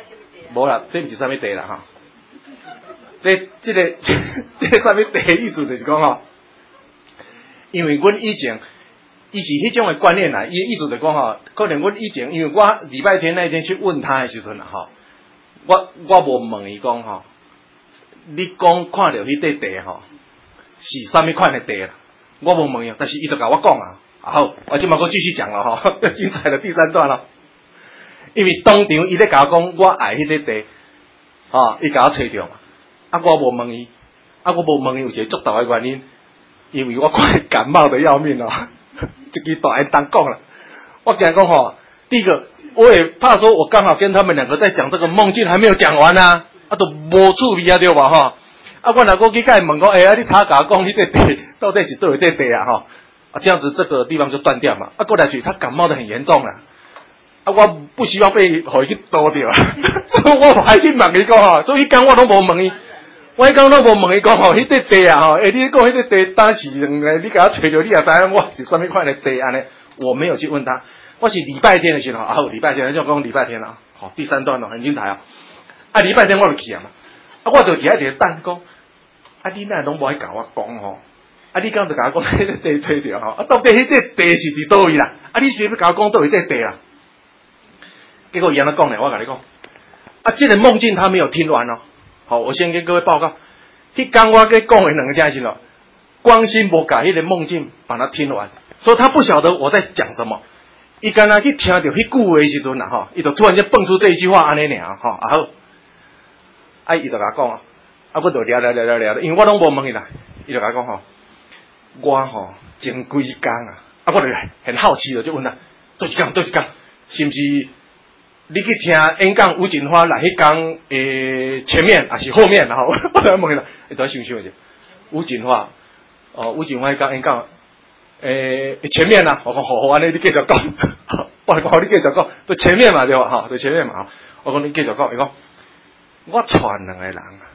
无啦，这毋是啥物地啦吼。这这个这个啥物地意思就是讲吼，因为阮以前伊是迄种诶观念啦，伊意思就是讲吼，可能阮以前因为我礼拜天那一天去问他诶时阵啦吼，我我无问伊讲吼，你讲看到迄块地吼是啥物款诶地啦，我无问伊，但是伊就甲我讲啊，好，我即马搁继续讲了吼，精彩的第三段咯。因为当场伊咧甲我讲，我爱迄块地，吼，伊甲我找着嘛。啊，我无问伊，啊，我无问伊有一个足大诶原因，因为我快感冒的要命哦，这支大言当讲啦。我跟他讲吼，第一个，我也怕说，我刚好跟他们两个在讲这个梦境还没有讲完啊，啊，都无趣味啊，对吧？吼，啊，我若过去甲伊问讲，哎、欸，啊，你他甲我讲，你这地到底是倒位这地啊？吼，啊，这样子这个地方就断掉嘛。啊，过来去，他感冒的很严重啦。啊，我不希望被互伊去倒掉，我还去问伊讲吼，所以迄工我拢无问伊。我迄讲拢无问伊讲吼，迄块地啊吼，诶，你讲迄块地当时两你甲我找着，你也知影我是啥物款的地安尼，我没有去问他。我是礼拜天的时候，啊，礼拜天就讲礼拜天啦，好，第三段咯，很精彩哦。啊，礼拜天我就去啊嘛，啊，我就伫遐伫等讲，啊，你哪拢无去甲我讲吼，啊，你刚就甲我讲迄个地找着吼，啊，到底迄块地是伫倒位啦？啊，你是要甲我讲倒位这地啦？结果伊安尼讲咧，我甲你讲，啊，这个梦境他没有听完哦。好，我先跟各位报告，迄刚我给讲的两个件事咯，光心无甲迄个梦境把它听完，所以他不晓得我在讲什么。伊刚刚去听到迄句话的时阵啦，吼，伊就突然间蹦出这一句话安尼尔，吼，啊好，啊伊就甲我讲啊，啊我就聊聊聊聊聊，因为我拢无问伊啦，伊就甲我讲吼，我吼前几工啊，啊我就很好奇的就问他，多几工多几工，是毋是？你去听演讲吴锦花来迄讲诶前面还是后面然后我来问伊啦，伊都想想者。吴锦花哦，吴锦花迄讲演讲诶前面啦，我讲好好安尼你继续讲，我讲好你继续讲，对前面嘛对吧？哈，对前面嘛，我讲你继续讲，伊讲我传两个人啊，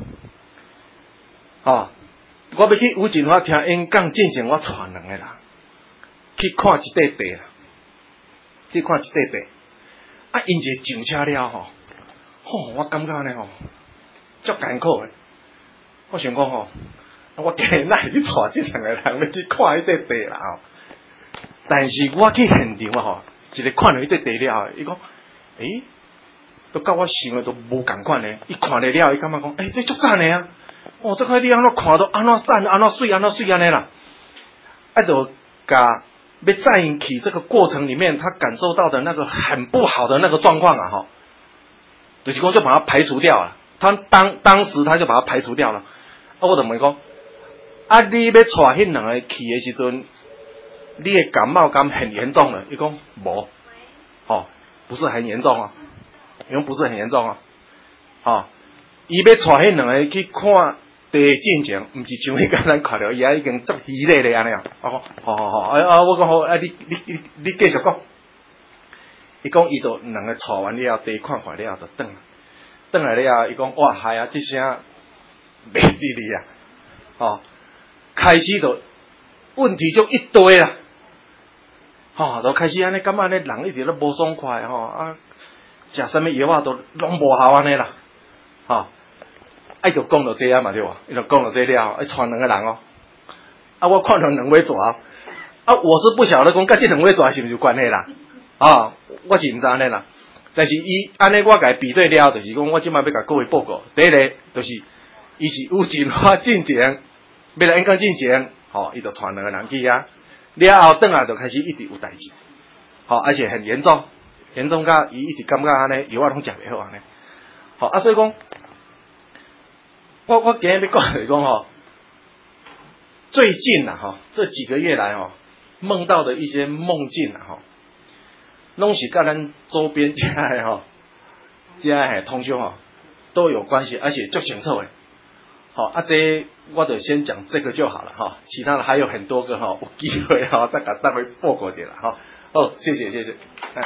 哦，我要去吴锦花听演讲进前，我传两个人去看一块地啦，去看一块地。啊，因一个上车了吼，吼，我感觉呢吼，足艰苦诶。我想讲吼，我今日哪会去带这两个人要去看迄块地啦吼？但是我去现场啊吼，一个看到迄块地了，伊讲，诶，都甲我想诶都无共款诶。伊看了了，伊感觉讲，诶，这足赞诶啊！哦，这块地安怎看到安怎赞，安怎水，安怎水安尼啦。啊，就甲。被载引起这个过程里面，他感受到的那个很不好的那个状况啊，哈，就是讲就把它排除掉了。他当当时他就把它排除掉了。啊，我就问讲，啊，你要带迄两个去的时阵，你的感冒感很严重了？伊讲无，哦，不是很严重啊，伊讲不是很严重啊，哦，伊要带迄两个去看。地进前，毋是像迄个咱看到伊啊已经足激烈咧安尼啊！我讲，好好好，啊啊！我讲好，啊你你你你继续讲。伊讲伊就两个吵完了，地看看了就转，转来了，伊讲哇嗨啊！这声袂离离啊！哦，开始就问题就一堆啦，吼、哦，就开始安尼感觉安尼人一直都无爽快吼、哦、啊，食啥物药啊都拢无效安尼啦，吼、哦。伊就讲到这啊嘛对吧？伊就讲到这了，伊传两个人哦。啊，我看到两尾蛇啊，我是不晓得讲甲这两尾蛇是毋是有关系啦。啊，我是毋知安尼啦。但是伊安尼我甲伊比对了，就是讲我即摆要甲各位报告。第一个就是伊是有进化进前，要来演讲进前，吼、哦，伊就传两个人去啊。了后转来就开始一直有代志，好、哦，而且很严重，严重到伊一直感觉安尼药啊拢食袂好安尼。好啊，所以讲。我我今日要讲就是讲吼，最近呐哈，这几个月来哈，梦到的一些梦境呐哈，拢是跟咱周边这的哈，这的通讯哈都有关系，而且足清楚的。好啊，这我就先讲这个就好了哈，其他的还有很多个哈，有机会哈再给大家报告点了哈。哦，谢谢谢谢。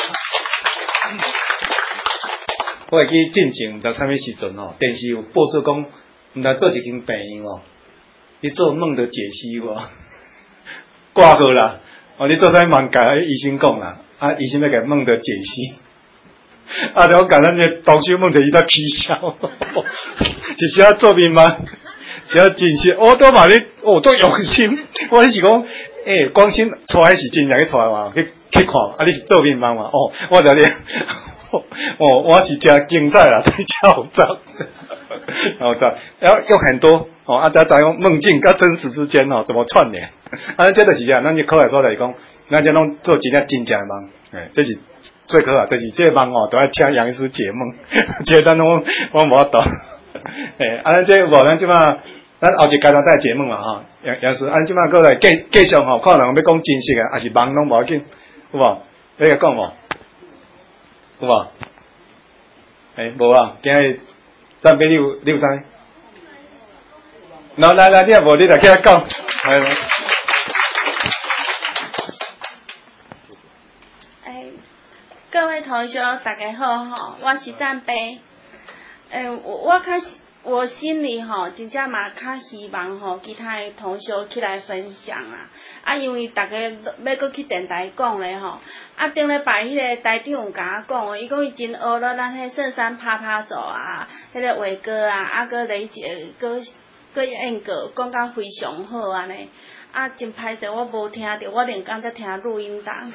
我会记进前毋知啥物时阵吼，电视有报出讲。毋知做一间病院哦，你做梦的解析无？挂号啦，哦，你做啥物盲解？医生讲啦，啊，医生要甲梦的解析。 啊，就讲咱个同修们就伊在起笑，一时啊做面嘛，一时真是我都嘛咧，哦都用心，我是讲，诶、欸，光心出来是真正去出来嘛，去去看，啊你是做面嘛嘛，哦，我就咧，哦我是真精彩啦，在跳蚤，然后再要有很多哦，啊再再用梦境跟真实之间哦怎么串联，啊这就是啊，咱就考来说来讲，咱这拢做真正真正的梦，诶、欸，这是。最可啊，就是这个梦哦，都要请杨医师解梦，这咱拢我无法度。诶，啊，咱这无咱即马，咱后一阶段再解梦嘛吼。杨杨医师，咱即马过来继继续吼，可能要讲真实啊，还是梦拢无要紧，有无？你个讲无？有无？诶，无啊，今日赞美你有你有知？来来来，你也无你来给他讲，来来。 各位同学，大家好吼，我是赞杯。诶、欸，我我较我心里吼，真正嘛较希望吼，其他的同学起来分享啊。啊，因为大家要搁去电台讲咧吼，啊，顶礼拜迄个台长有甲我讲，伊讲伊真学了咱迄圣山拍拍手啊，迄、那个伟哥啊，啊，搁雷姐，搁搁燕哥讲甲非常好安尼。啊，真歹势，我无听着，我连刚才听录音档。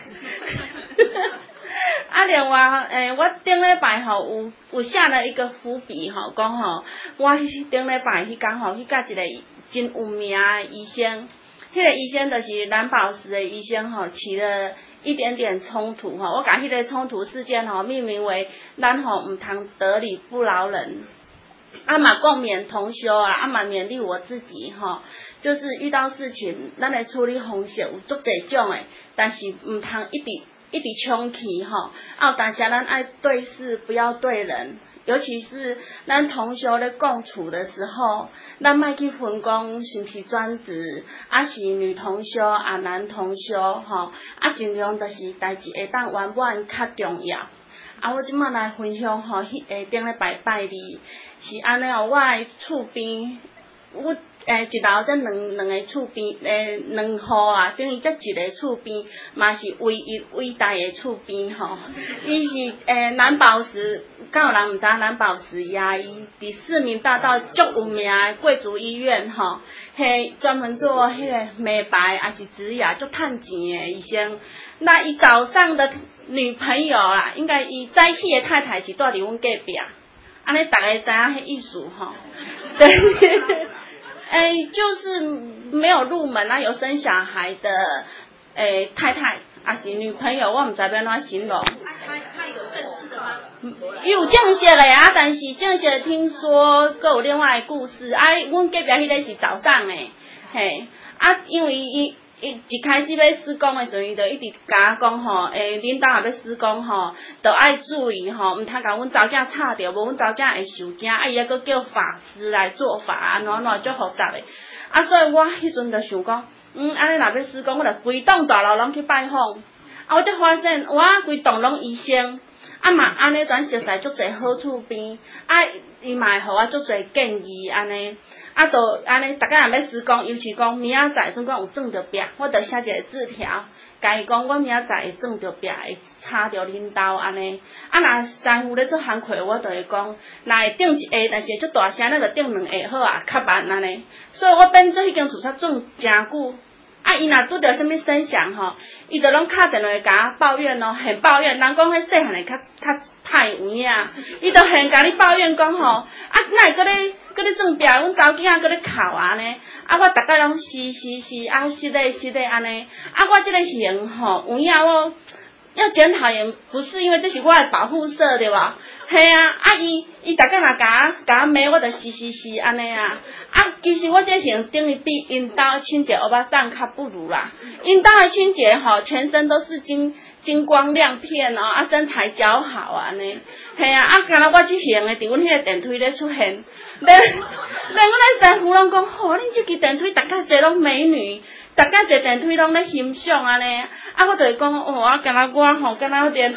啊，另外，诶、欸，我顶礼拜吼有有下了一个伏笔吼，讲吼，我迄顶礼拜迄天吼去甲一个真有名的医生，迄、那个医生就是蓝宝石的医生吼，起了一点点冲突吼，我甲迄个冲突事件吼命名为咱吼毋通得理不饶人，啊嘛共勉同修啊，啊嘛勉励我自己吼。就是遇到事情，咱的处理方式有足侪种诶，但是毋通一直一直冲起吼。啊，但是咱爱对事不要对人，尤其是咱同学咧共处的时候，咱莫去分讲是毋是专职，啊是女同学啊男同学吼，啊尽量就是代志会当圆满较重要。啊，我即摆来分享吼，迄下顶咧拜拜哩，是安尼哦，我诶厝边，我。诶，一楼这两两个厝边，诶，两户啊，等于这一个厝边，嘛是唯一伟大的厝边吼。伊是诶蓝宝石，敢有人毋知蓝宝石牙医，伫市民大道足有名的贵族医院吼，迄专门做迄个美白还是植牙足趁钱的医生。那伊早上的女朋友啊，应该伊早起的太太是住伫阮隔壁，安尼大家知影迄意思吼。对。哎，就是没有入门啊，有生小孩的，哎，太太还是女朋友，我唔知要安怎形容。他他有正式的吗？有正式的啊，但是正式听说各有另外的故事。啊，阮隔壁迄个是早上的，嘿，啊，因为伊伊一开始要施工的时阵，伊就一直甲我讲吼，诶，领导也要施工吼，就爱注意吼，毋通甲阮查囝吵着，无阮查囝会受惊，啊，伊还佫叫法师来做法，安怎安怎足复杂的。啊，所以我迄阵就想讲，嗯，安尼若要施工，我着规栋大楼拢去拜访。啊，我才发现，哇，规栋拢医生，啊嘛，安尼咱熟悉足侪好厝边，啊，伊嘛会互我足侪建议安尼。啊，就安尼，逐家若要施工，尤其讲明仔载，算讲有装着壁，我着写一个字条，甲伊讲，我明仔载会装着壁，会插着领导安尼。啊，若师傅咧做工课，我着会讲，若会顶一下，但是足大声，咱着顶两下好啊，较慢安尼。所以我变做迄间厝煞装诚久。啊，伊若拄着啥物声响吼，伊着拢敲电话甲我抱怨咯，很抱怨。人讲迄细汉诶较较太有影，伊着很甲你抱怨讲吼，啊，哪会搁咧？搁咧装壁，阮查某囝搁咧哭安尼，啊，我逐个拢是是是，啊，是咧是咧安尼，啊，我即个型吼，有影我要检讨也不是因为这是我的保护色对吧？嘿啊，啊伊伊逐个若甲我甲我骂，我着是是是安尼啊，啊，其實我這型等於比因兜清潔歐巴桑較不如啦，因兜的清潔吼，全身都是金金光亮片哦，啊，身材姣好安尼，嘿啊，啊，敢若我即型的，伫阮迄個電梯咧出現。连连阮咧師傅攏講，吼、哦，恁即支電梯逐家坐攏美女，逐家坐電梯攏咧欣賞安尼，啊，我就會講，哦，啊，敢若我吼，敢若有點，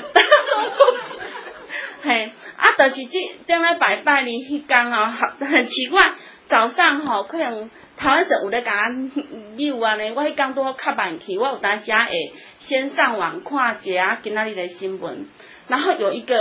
嘿，啊，就是即頂禮拜拜年迄天哦，很奇怪，早上吼、哦，可能台灣省有咧甲我扭安尼，我迄天拄好較晚去，我有當時會先上網看一下今仔日的新聞，然後有一個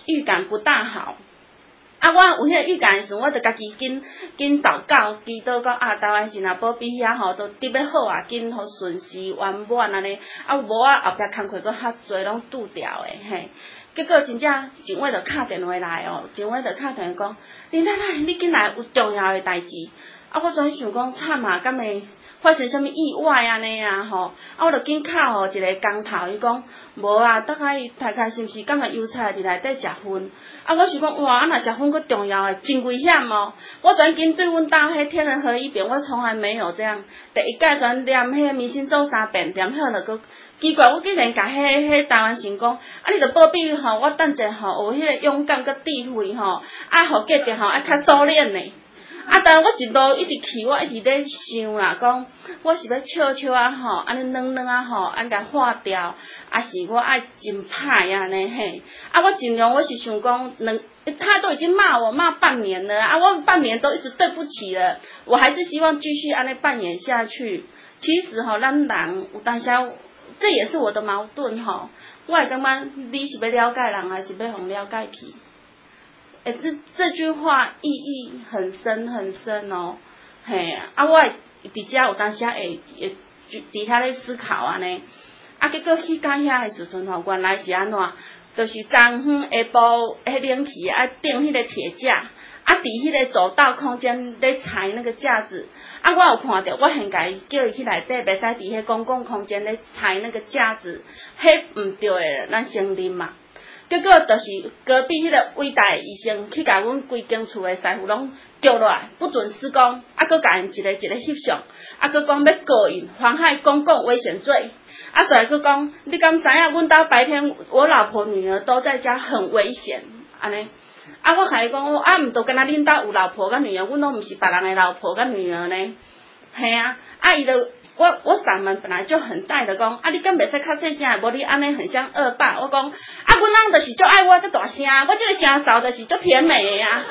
预感不大好。啊，我有迄个预感的时候，我就家己紧紧祷告，祈祷讲啊，台湾神啊，保庇遐吼都得要好啊，紧互顺时圆满安尼。啊，无啊后壁工课搁较侪拢拄掉诶嘿。结果真正警卫就敲电话来哦，警卫就敲电话讲，林太太，你进来有重要诶代志。啊，我转想讲惨啊，敢会发生啥物意外安尼啊吼？啊，我就紧敲吼一个工头，伊讲无啊，大概太太是毋是敢若邮差伫内底食薰？啊，我想讲哇，啊若食薰搁重要诶，真危险哦！我转紧对阮兜迄天人合一遍，我从来没有这样。第一届转念迄个明星做三遍，念好了搁。奇怪，我竟然甲迄迄台湾神讲，啊，你着保庇吼，我等者吼有迄个勇敢甲智慧吼，啊，互隔壁吼爱较收敛呢。啊，但我一路一直去，我一直咧想啦，讲我是要笑笑啊吼，安尼软软啊吼，安甲化掉，啊是我爱真歹安尼嘿。啊，我尽量我是想讲，两他都已经骂我骂半年了，啊，我半年都一直对不起了，我还是希望继续安尼扮演下去。其实吼，咱人有当时。这也是我的矛盾吼，我会感觉你是要了解人，还是要互了解去？诶，这这句话意义很深很深哦，嘿，啊，我伫遮有当时会会伫遐咧思考安尼，啊，结果去到遐的时阵吼，原来是安怎？就是昨昏下晡迄冷气啊钉迄个铁架。啊，伫迄个走道空间咧裁那个架子，啊，我有看到，我现甲伊叫伊去内底，袂使伫迄公共空间咧裁那个架子，迄毋对诶，咱承认嘛。结果就是隔壁迄个伟大医生去甲阮规间厝诶师傅拢叫落来，不准施工，啊，佮甲因一个一个翕相，啊，佮讲要告因妨害公共危险罪，啊，再佮讲，你敢知影？阮兜白天我老婆女儿都在家，很危险，安尼。啊，我甲伊讲，啊，毋都敢若恁兜有老婆甲女儿，阮拢毋是别人诶老婆甲女儿呢。嘿啊，啊伊就我我嗓门本来就很大的讲，啊你敢袂使较细声，无你安尼很像恶霸。我讲，啊阮人就是足爱我遮大声，我这个声哨就是足甜美诶啊。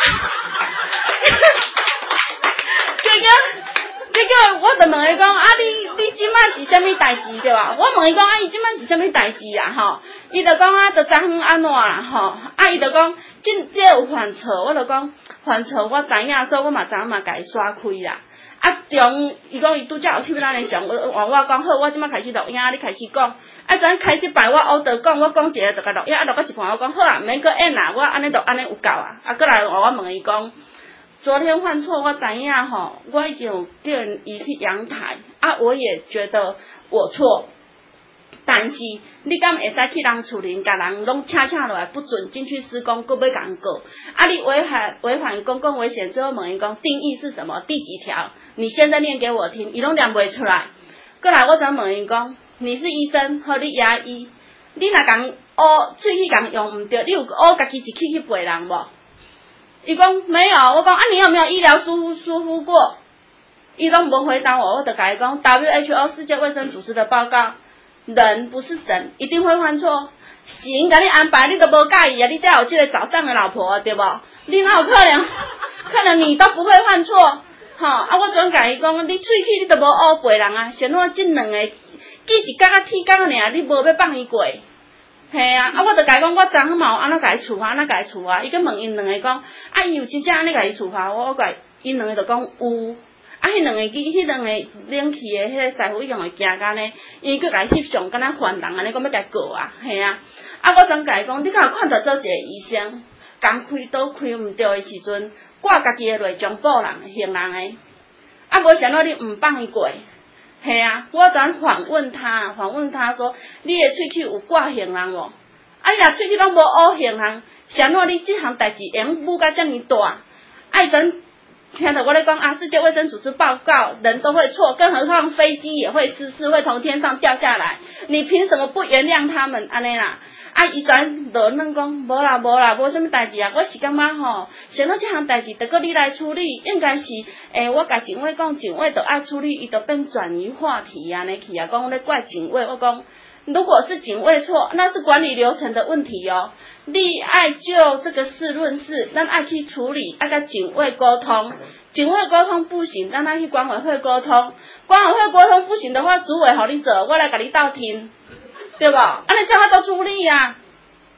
结果结果我就问伊讲，啊你你即摆是啥物代志对吧？我问伊讲，啊伊即摆是啥物代志啊吼？伊就讲啊，就昨昏安怎啦吼？啊伊就讲。今这有犯错，我就讲犯错，我知影，所以我嘛昨嘛甲伊刷开啦。啊，中伊讲伊拄则有去咱诶上，我换我讲好，我即摆开始录音，你开始讲。啊，昨开始摆我乌倒讲，我讲一个就甲录音，啊录到一半我讲好啊，免搁演啦，我安尼就安尼有够啊。啊，搁来换我问伊讲，昨天犯错我知影吼，我已经有叫伊去阳台，啊，我也觉得我错。但是你敢会使去人厝里，甲人拢请请落来，不准进去施工，搁要甲人告？啊，你违反违反公共危险，最后问伊讲定义是什么？第几条？你现在念给我听，伊拢念袂出来。过来，我想问伊讲，你是医生和你牙医，你若讲乌喙齿讲用毋对，你有乌家己一气去陪人无？伊讲没有，我讲啊，你有没有医疗疏疏忽过？伊拢无回答我，我就甲伊讲 W H O 世界卫生组织的报告。人不是神，一定会犯错。神甲你安排，你都无介意啊！你才有这个早上的老婆，对不？你哪有可能？可能你都不会犯错，吼、哦！啊，我准甲伊讲，你喙齿你都无乌背人啊，像我这两个，记一天啊天天尔，你无要放伊过。嘿啊！啊，我就甲伊讲，我昨昏嘛有安怎甲伊处罚，安怎甲伊处罚。伊佮问因两个讲，啊，伊有真正安尼甲伊处罚，我甲因两个就讲有。啊，迄两个机，迄两个冷气的迄个师傅已经会惊甲呢，伊佮甲伊翕相，敢若犯人安尼，讲要甲伊告啊，嘿啊！啊，我想甲伊讲，你敢有看到做一个医生，刚开刀开毋对的时阵，挂家己的内脏报人行人的，啊，无想到你毋放伊过，嘿啊！我昨访问他，访问他说，你的喙齿有挂行人无？啊，你若喙齿拢无乌行人，想怎你这项代志会用舞甲遮尔大？啊，伊阵。听到我咧讲啊，世界卫生组织报告，人都会错，更何况飞机也会失事，会从天上掉下来。你凭什么不原谅他们？安尼啦，啊，伊转就软讲，无啦无啦，无什么代志啊。我是感觉吼，想到这项代志，得搁你来处理，应该是诶、欸，我甲警卫讲，警卫就爱处理，伊就变转移话题安尼去啊，讲咧怪警卫，我讲。如果是警卫错，那是管理流程的问题哦。你爱就这个事论事，咱爱去处理，爱跟警卫沟通。警卫沟通不行，咱爱去管委会沟通。管委会沟通不行的话，主委互你做，我来甲你斗听，对不？安尼这样都处理啊。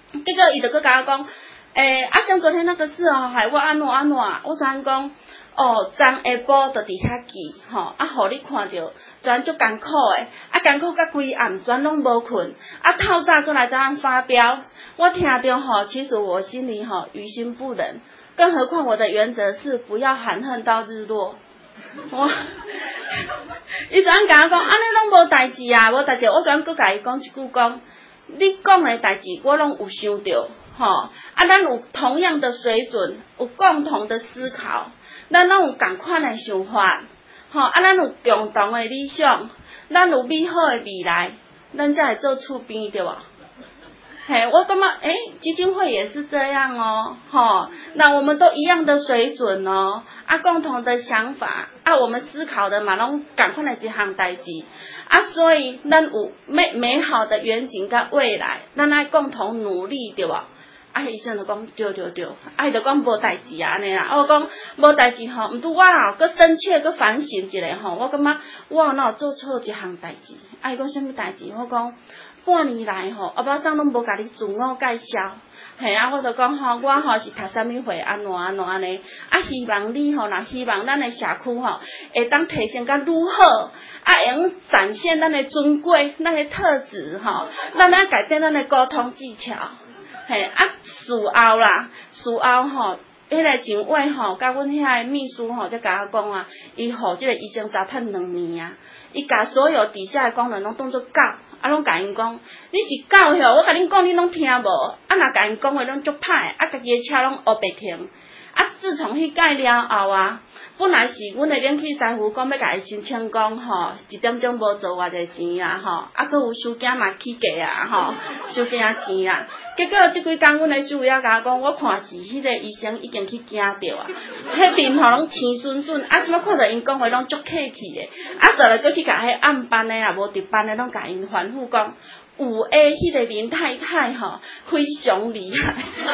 结果伊就搁甲我讲，诶、欸，啊像昨天那个事哦，害我安怎安怎，我全讲，哦，昨下晡就伫遐记，吼，啊，互你看着，全足艰苦诶，啊，艰苦甲规暗，全拢无困，啊，透早过来这样发飙，我听着吼，其实我心里吼于心不忍，更何况我的原则是不要含恨到日落。我，伊昨暗甲我讲，安尼拢无代志啊，无代志，我昨暗搁甲伊讲一句讲，你讲诶代志我拢有想着，吼，啊，咱有同样的水准，有共同的思考，咱拢有共款诶想法，吼，啊，咱有共同诶理想，咱有美好诶未来，咱才会做厝边对无？嘿，我感觉诶，基金会也是这样哦，吼，那我们都一样的水准哦，啊，共同的想法，啊，我们思考的嘛，拢共款的一项代志，啊，所以咱有美美好的远景甲未来，咱爱共同努力对无？啊，医生就讲对对对，啊，伊就讲无代志啊安尼啦，啊，我讲无代志吼，毋拄我吼，搁深切搁反省一下吼，我感觉我哪有做错一项代志？啊，伊讲啥物代志？我讲。半年来吼，阿爸桑拢无甲你自我介绍，嘿啊，我就讲吼，我吼是读啥物会安怎安怎安尼，啊，希望你吼，若希望咱的社区吼，会当提升甲愈好，啊，会用展现咱的尊贵，咱的特质吼，咱来改变咱的沟通技巧，嘿啊，事后啦，事后吼，迄个警卫吼，甲阮遐个秘书吼，才甲我讲啊，伊互即个医生查趁两年啊，伊甲所有底下的工人拢当作狗。啊，拢甲因讲，你是狗哟！我甲恁讲，你拢听无。啊，若甲因讲话，拢足歹，啊，家己的车拢黑白停。啊，自从迄届了后啊，本来是阮的冷气师傅讲要甲伊申请讲吼，一点钟无做偌济钱啊吼，啊，佫有收件嘛起价啊吼，收件钱啊。结果即几工，阮的主要甲我讲，我看是迄个医生已经去惊着啊，迄面吼拢青顺顺，啊，怎么看到因讲话拢足客气的，啊，就来过去甲迄暗班的啊，无值班的拢甲因反复讲，有诶，迄个林太太吼，非常厉害。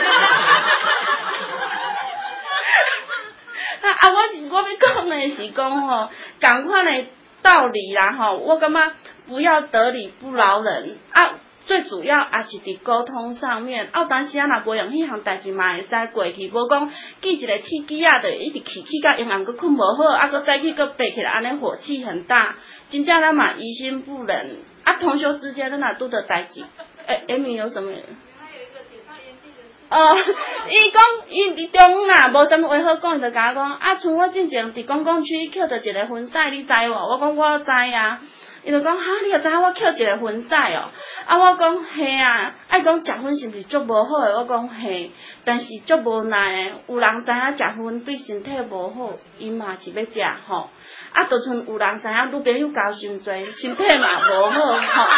啊啊！我我要讲的是讲吼，共款的道理啦吼，我感觉不要得理不饶人啊。最主要也是伫沟通上面，啊，有当时啊，若无用迄项代志嘛会使过去，无讲记一个铁机啊，就一直气气到阴暗佫困无好，啊，佫早起佫爬起来，安尼火气很大，真正咱嘛于心不忍。啊，同修之间咱若拄着代志，诶 ，Amy 有什么？哦，伊讲伊中午啦，无啥物话好讲，伊就甲我讲，啊，像我之前伫公共区捡着一个婚债，你知无？我讲我知啊。伊就讲哈，你也知影我捡一个婚债哦？啊，我讲嘿啊，啊，伊讲食薰是毋是足无好诶？我讲嘿，但是足无奈诶，有人知影食薰对身体无好，伊嘛是要食吼。啊，就像有人知影女朋友交伤济，身体嘛无好吼。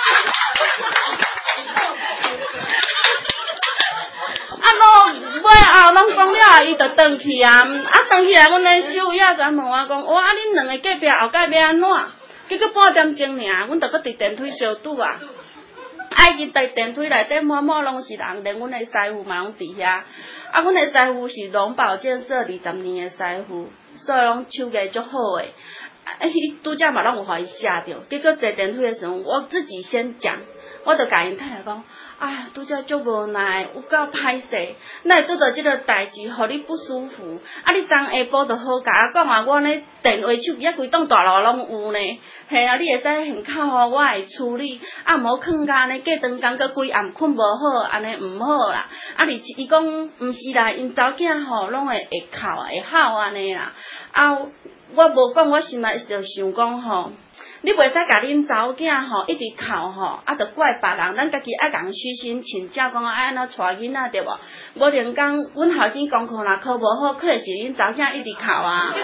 啊，拢尾后拢讲了，伊就转去啊，啊，转去来，阮的手也才问我讲，哇，啊，恁两个隔壁后盖要安怎？结果半点钟尔，阮着搁伫电梯相拄啊！啊，伊伫电梯内底满满拢是人，连阮的师傅嘛拢伫遐。啊，阮的师傅是龙宝建设二十年的师傅，所以拢手艺足好诶。啊，伊拄则嘛拢有互伊吓着，结果坐电梯的时候，我自己先讲，我着甲因太太讲。哎，拄则足无奈，有够歹势，哪会做到即个代志，互你不舒服？啊，你昨下晡就好甲我讲啊，我呢电话手机啊规栋大楼拢有呢。嘿啊，你会使现靠互我会处理，啊，无囥甲呢，过长工搁规暗困无好，安尼毋好啦。啊，而伊讲毋是啦，因查某囝吼拢会会哭会哭安尼啦。啊，我无讲，我心内就想讲吼。你袂使甲恁查某囝吼一直哭吼，啊，着怪别人，咱家己爱共虚心请教，讲爱安怎带囡仔对无？无连讲阮后生功课若考无好，可能是恁查某囝一直哭啊。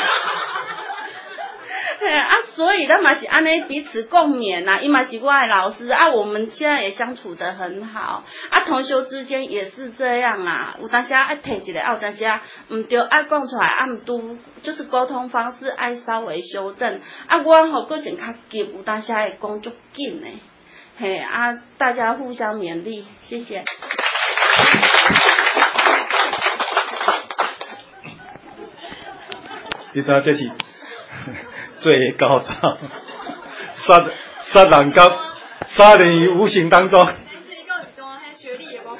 啊，所以咱嘛是安尼彼此共勉呐，伊嘛是我的老师啊，我们现在也相处得很好啊，同修之间也是这样啦，有当时爱提一个，啊有当时啊毋对爱讲出来，啊毋拄就是沟通方式爱稍微修正，啊我吼个性较急，有当时会讲足紧诶，嘿啊大家互相勉励，谢谢。 你知道这是最高潮，杀杀人高，杀人于无形当中。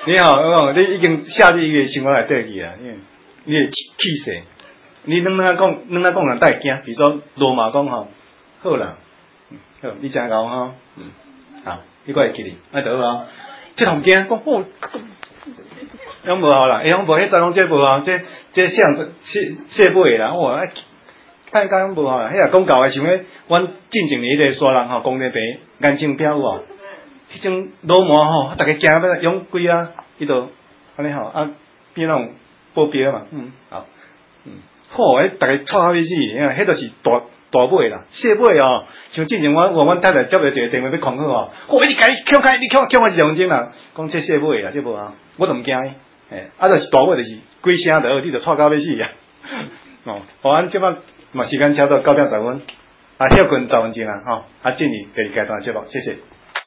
你好，我讲你已經下入伊個生活內底去啊，因為你嘅氣勢，你軟仔講軟仔講人帶驚，比如說羅馬講吼，好啦，好，你真夠吼，嗯，好，你過來記哩，安得好，即同驚講好，樣無好啦，誒，樣無迄陣攏即無好，即即像細細尾啦，哇，看講無好啦，迄個講教誒想咧，阮進前迄個沙人吼，講咧白眼睛飄有無？迄種老麻吼，大家驚要用鬼啊，迄度安尼吼，啊變那種保鏢嘛，嗯，好，嗯，好，迄大家臭到要死，啊，迄著是大大尾啦，細尾哦，像之前我我阮太太接了一個電話要狂去吼，好，你家撬開，你撬撬我一兩鐘啦，講這細尾啦，這無啊，我都毋驚，誒，啊，著是大尾，著是鬼聲著，你著臭到要死啊，哦，好，咱即擺嘛時間差不多九點十分，啊，歇困十分鐘啦，吼，啊，進入第二階段節目，謝謝。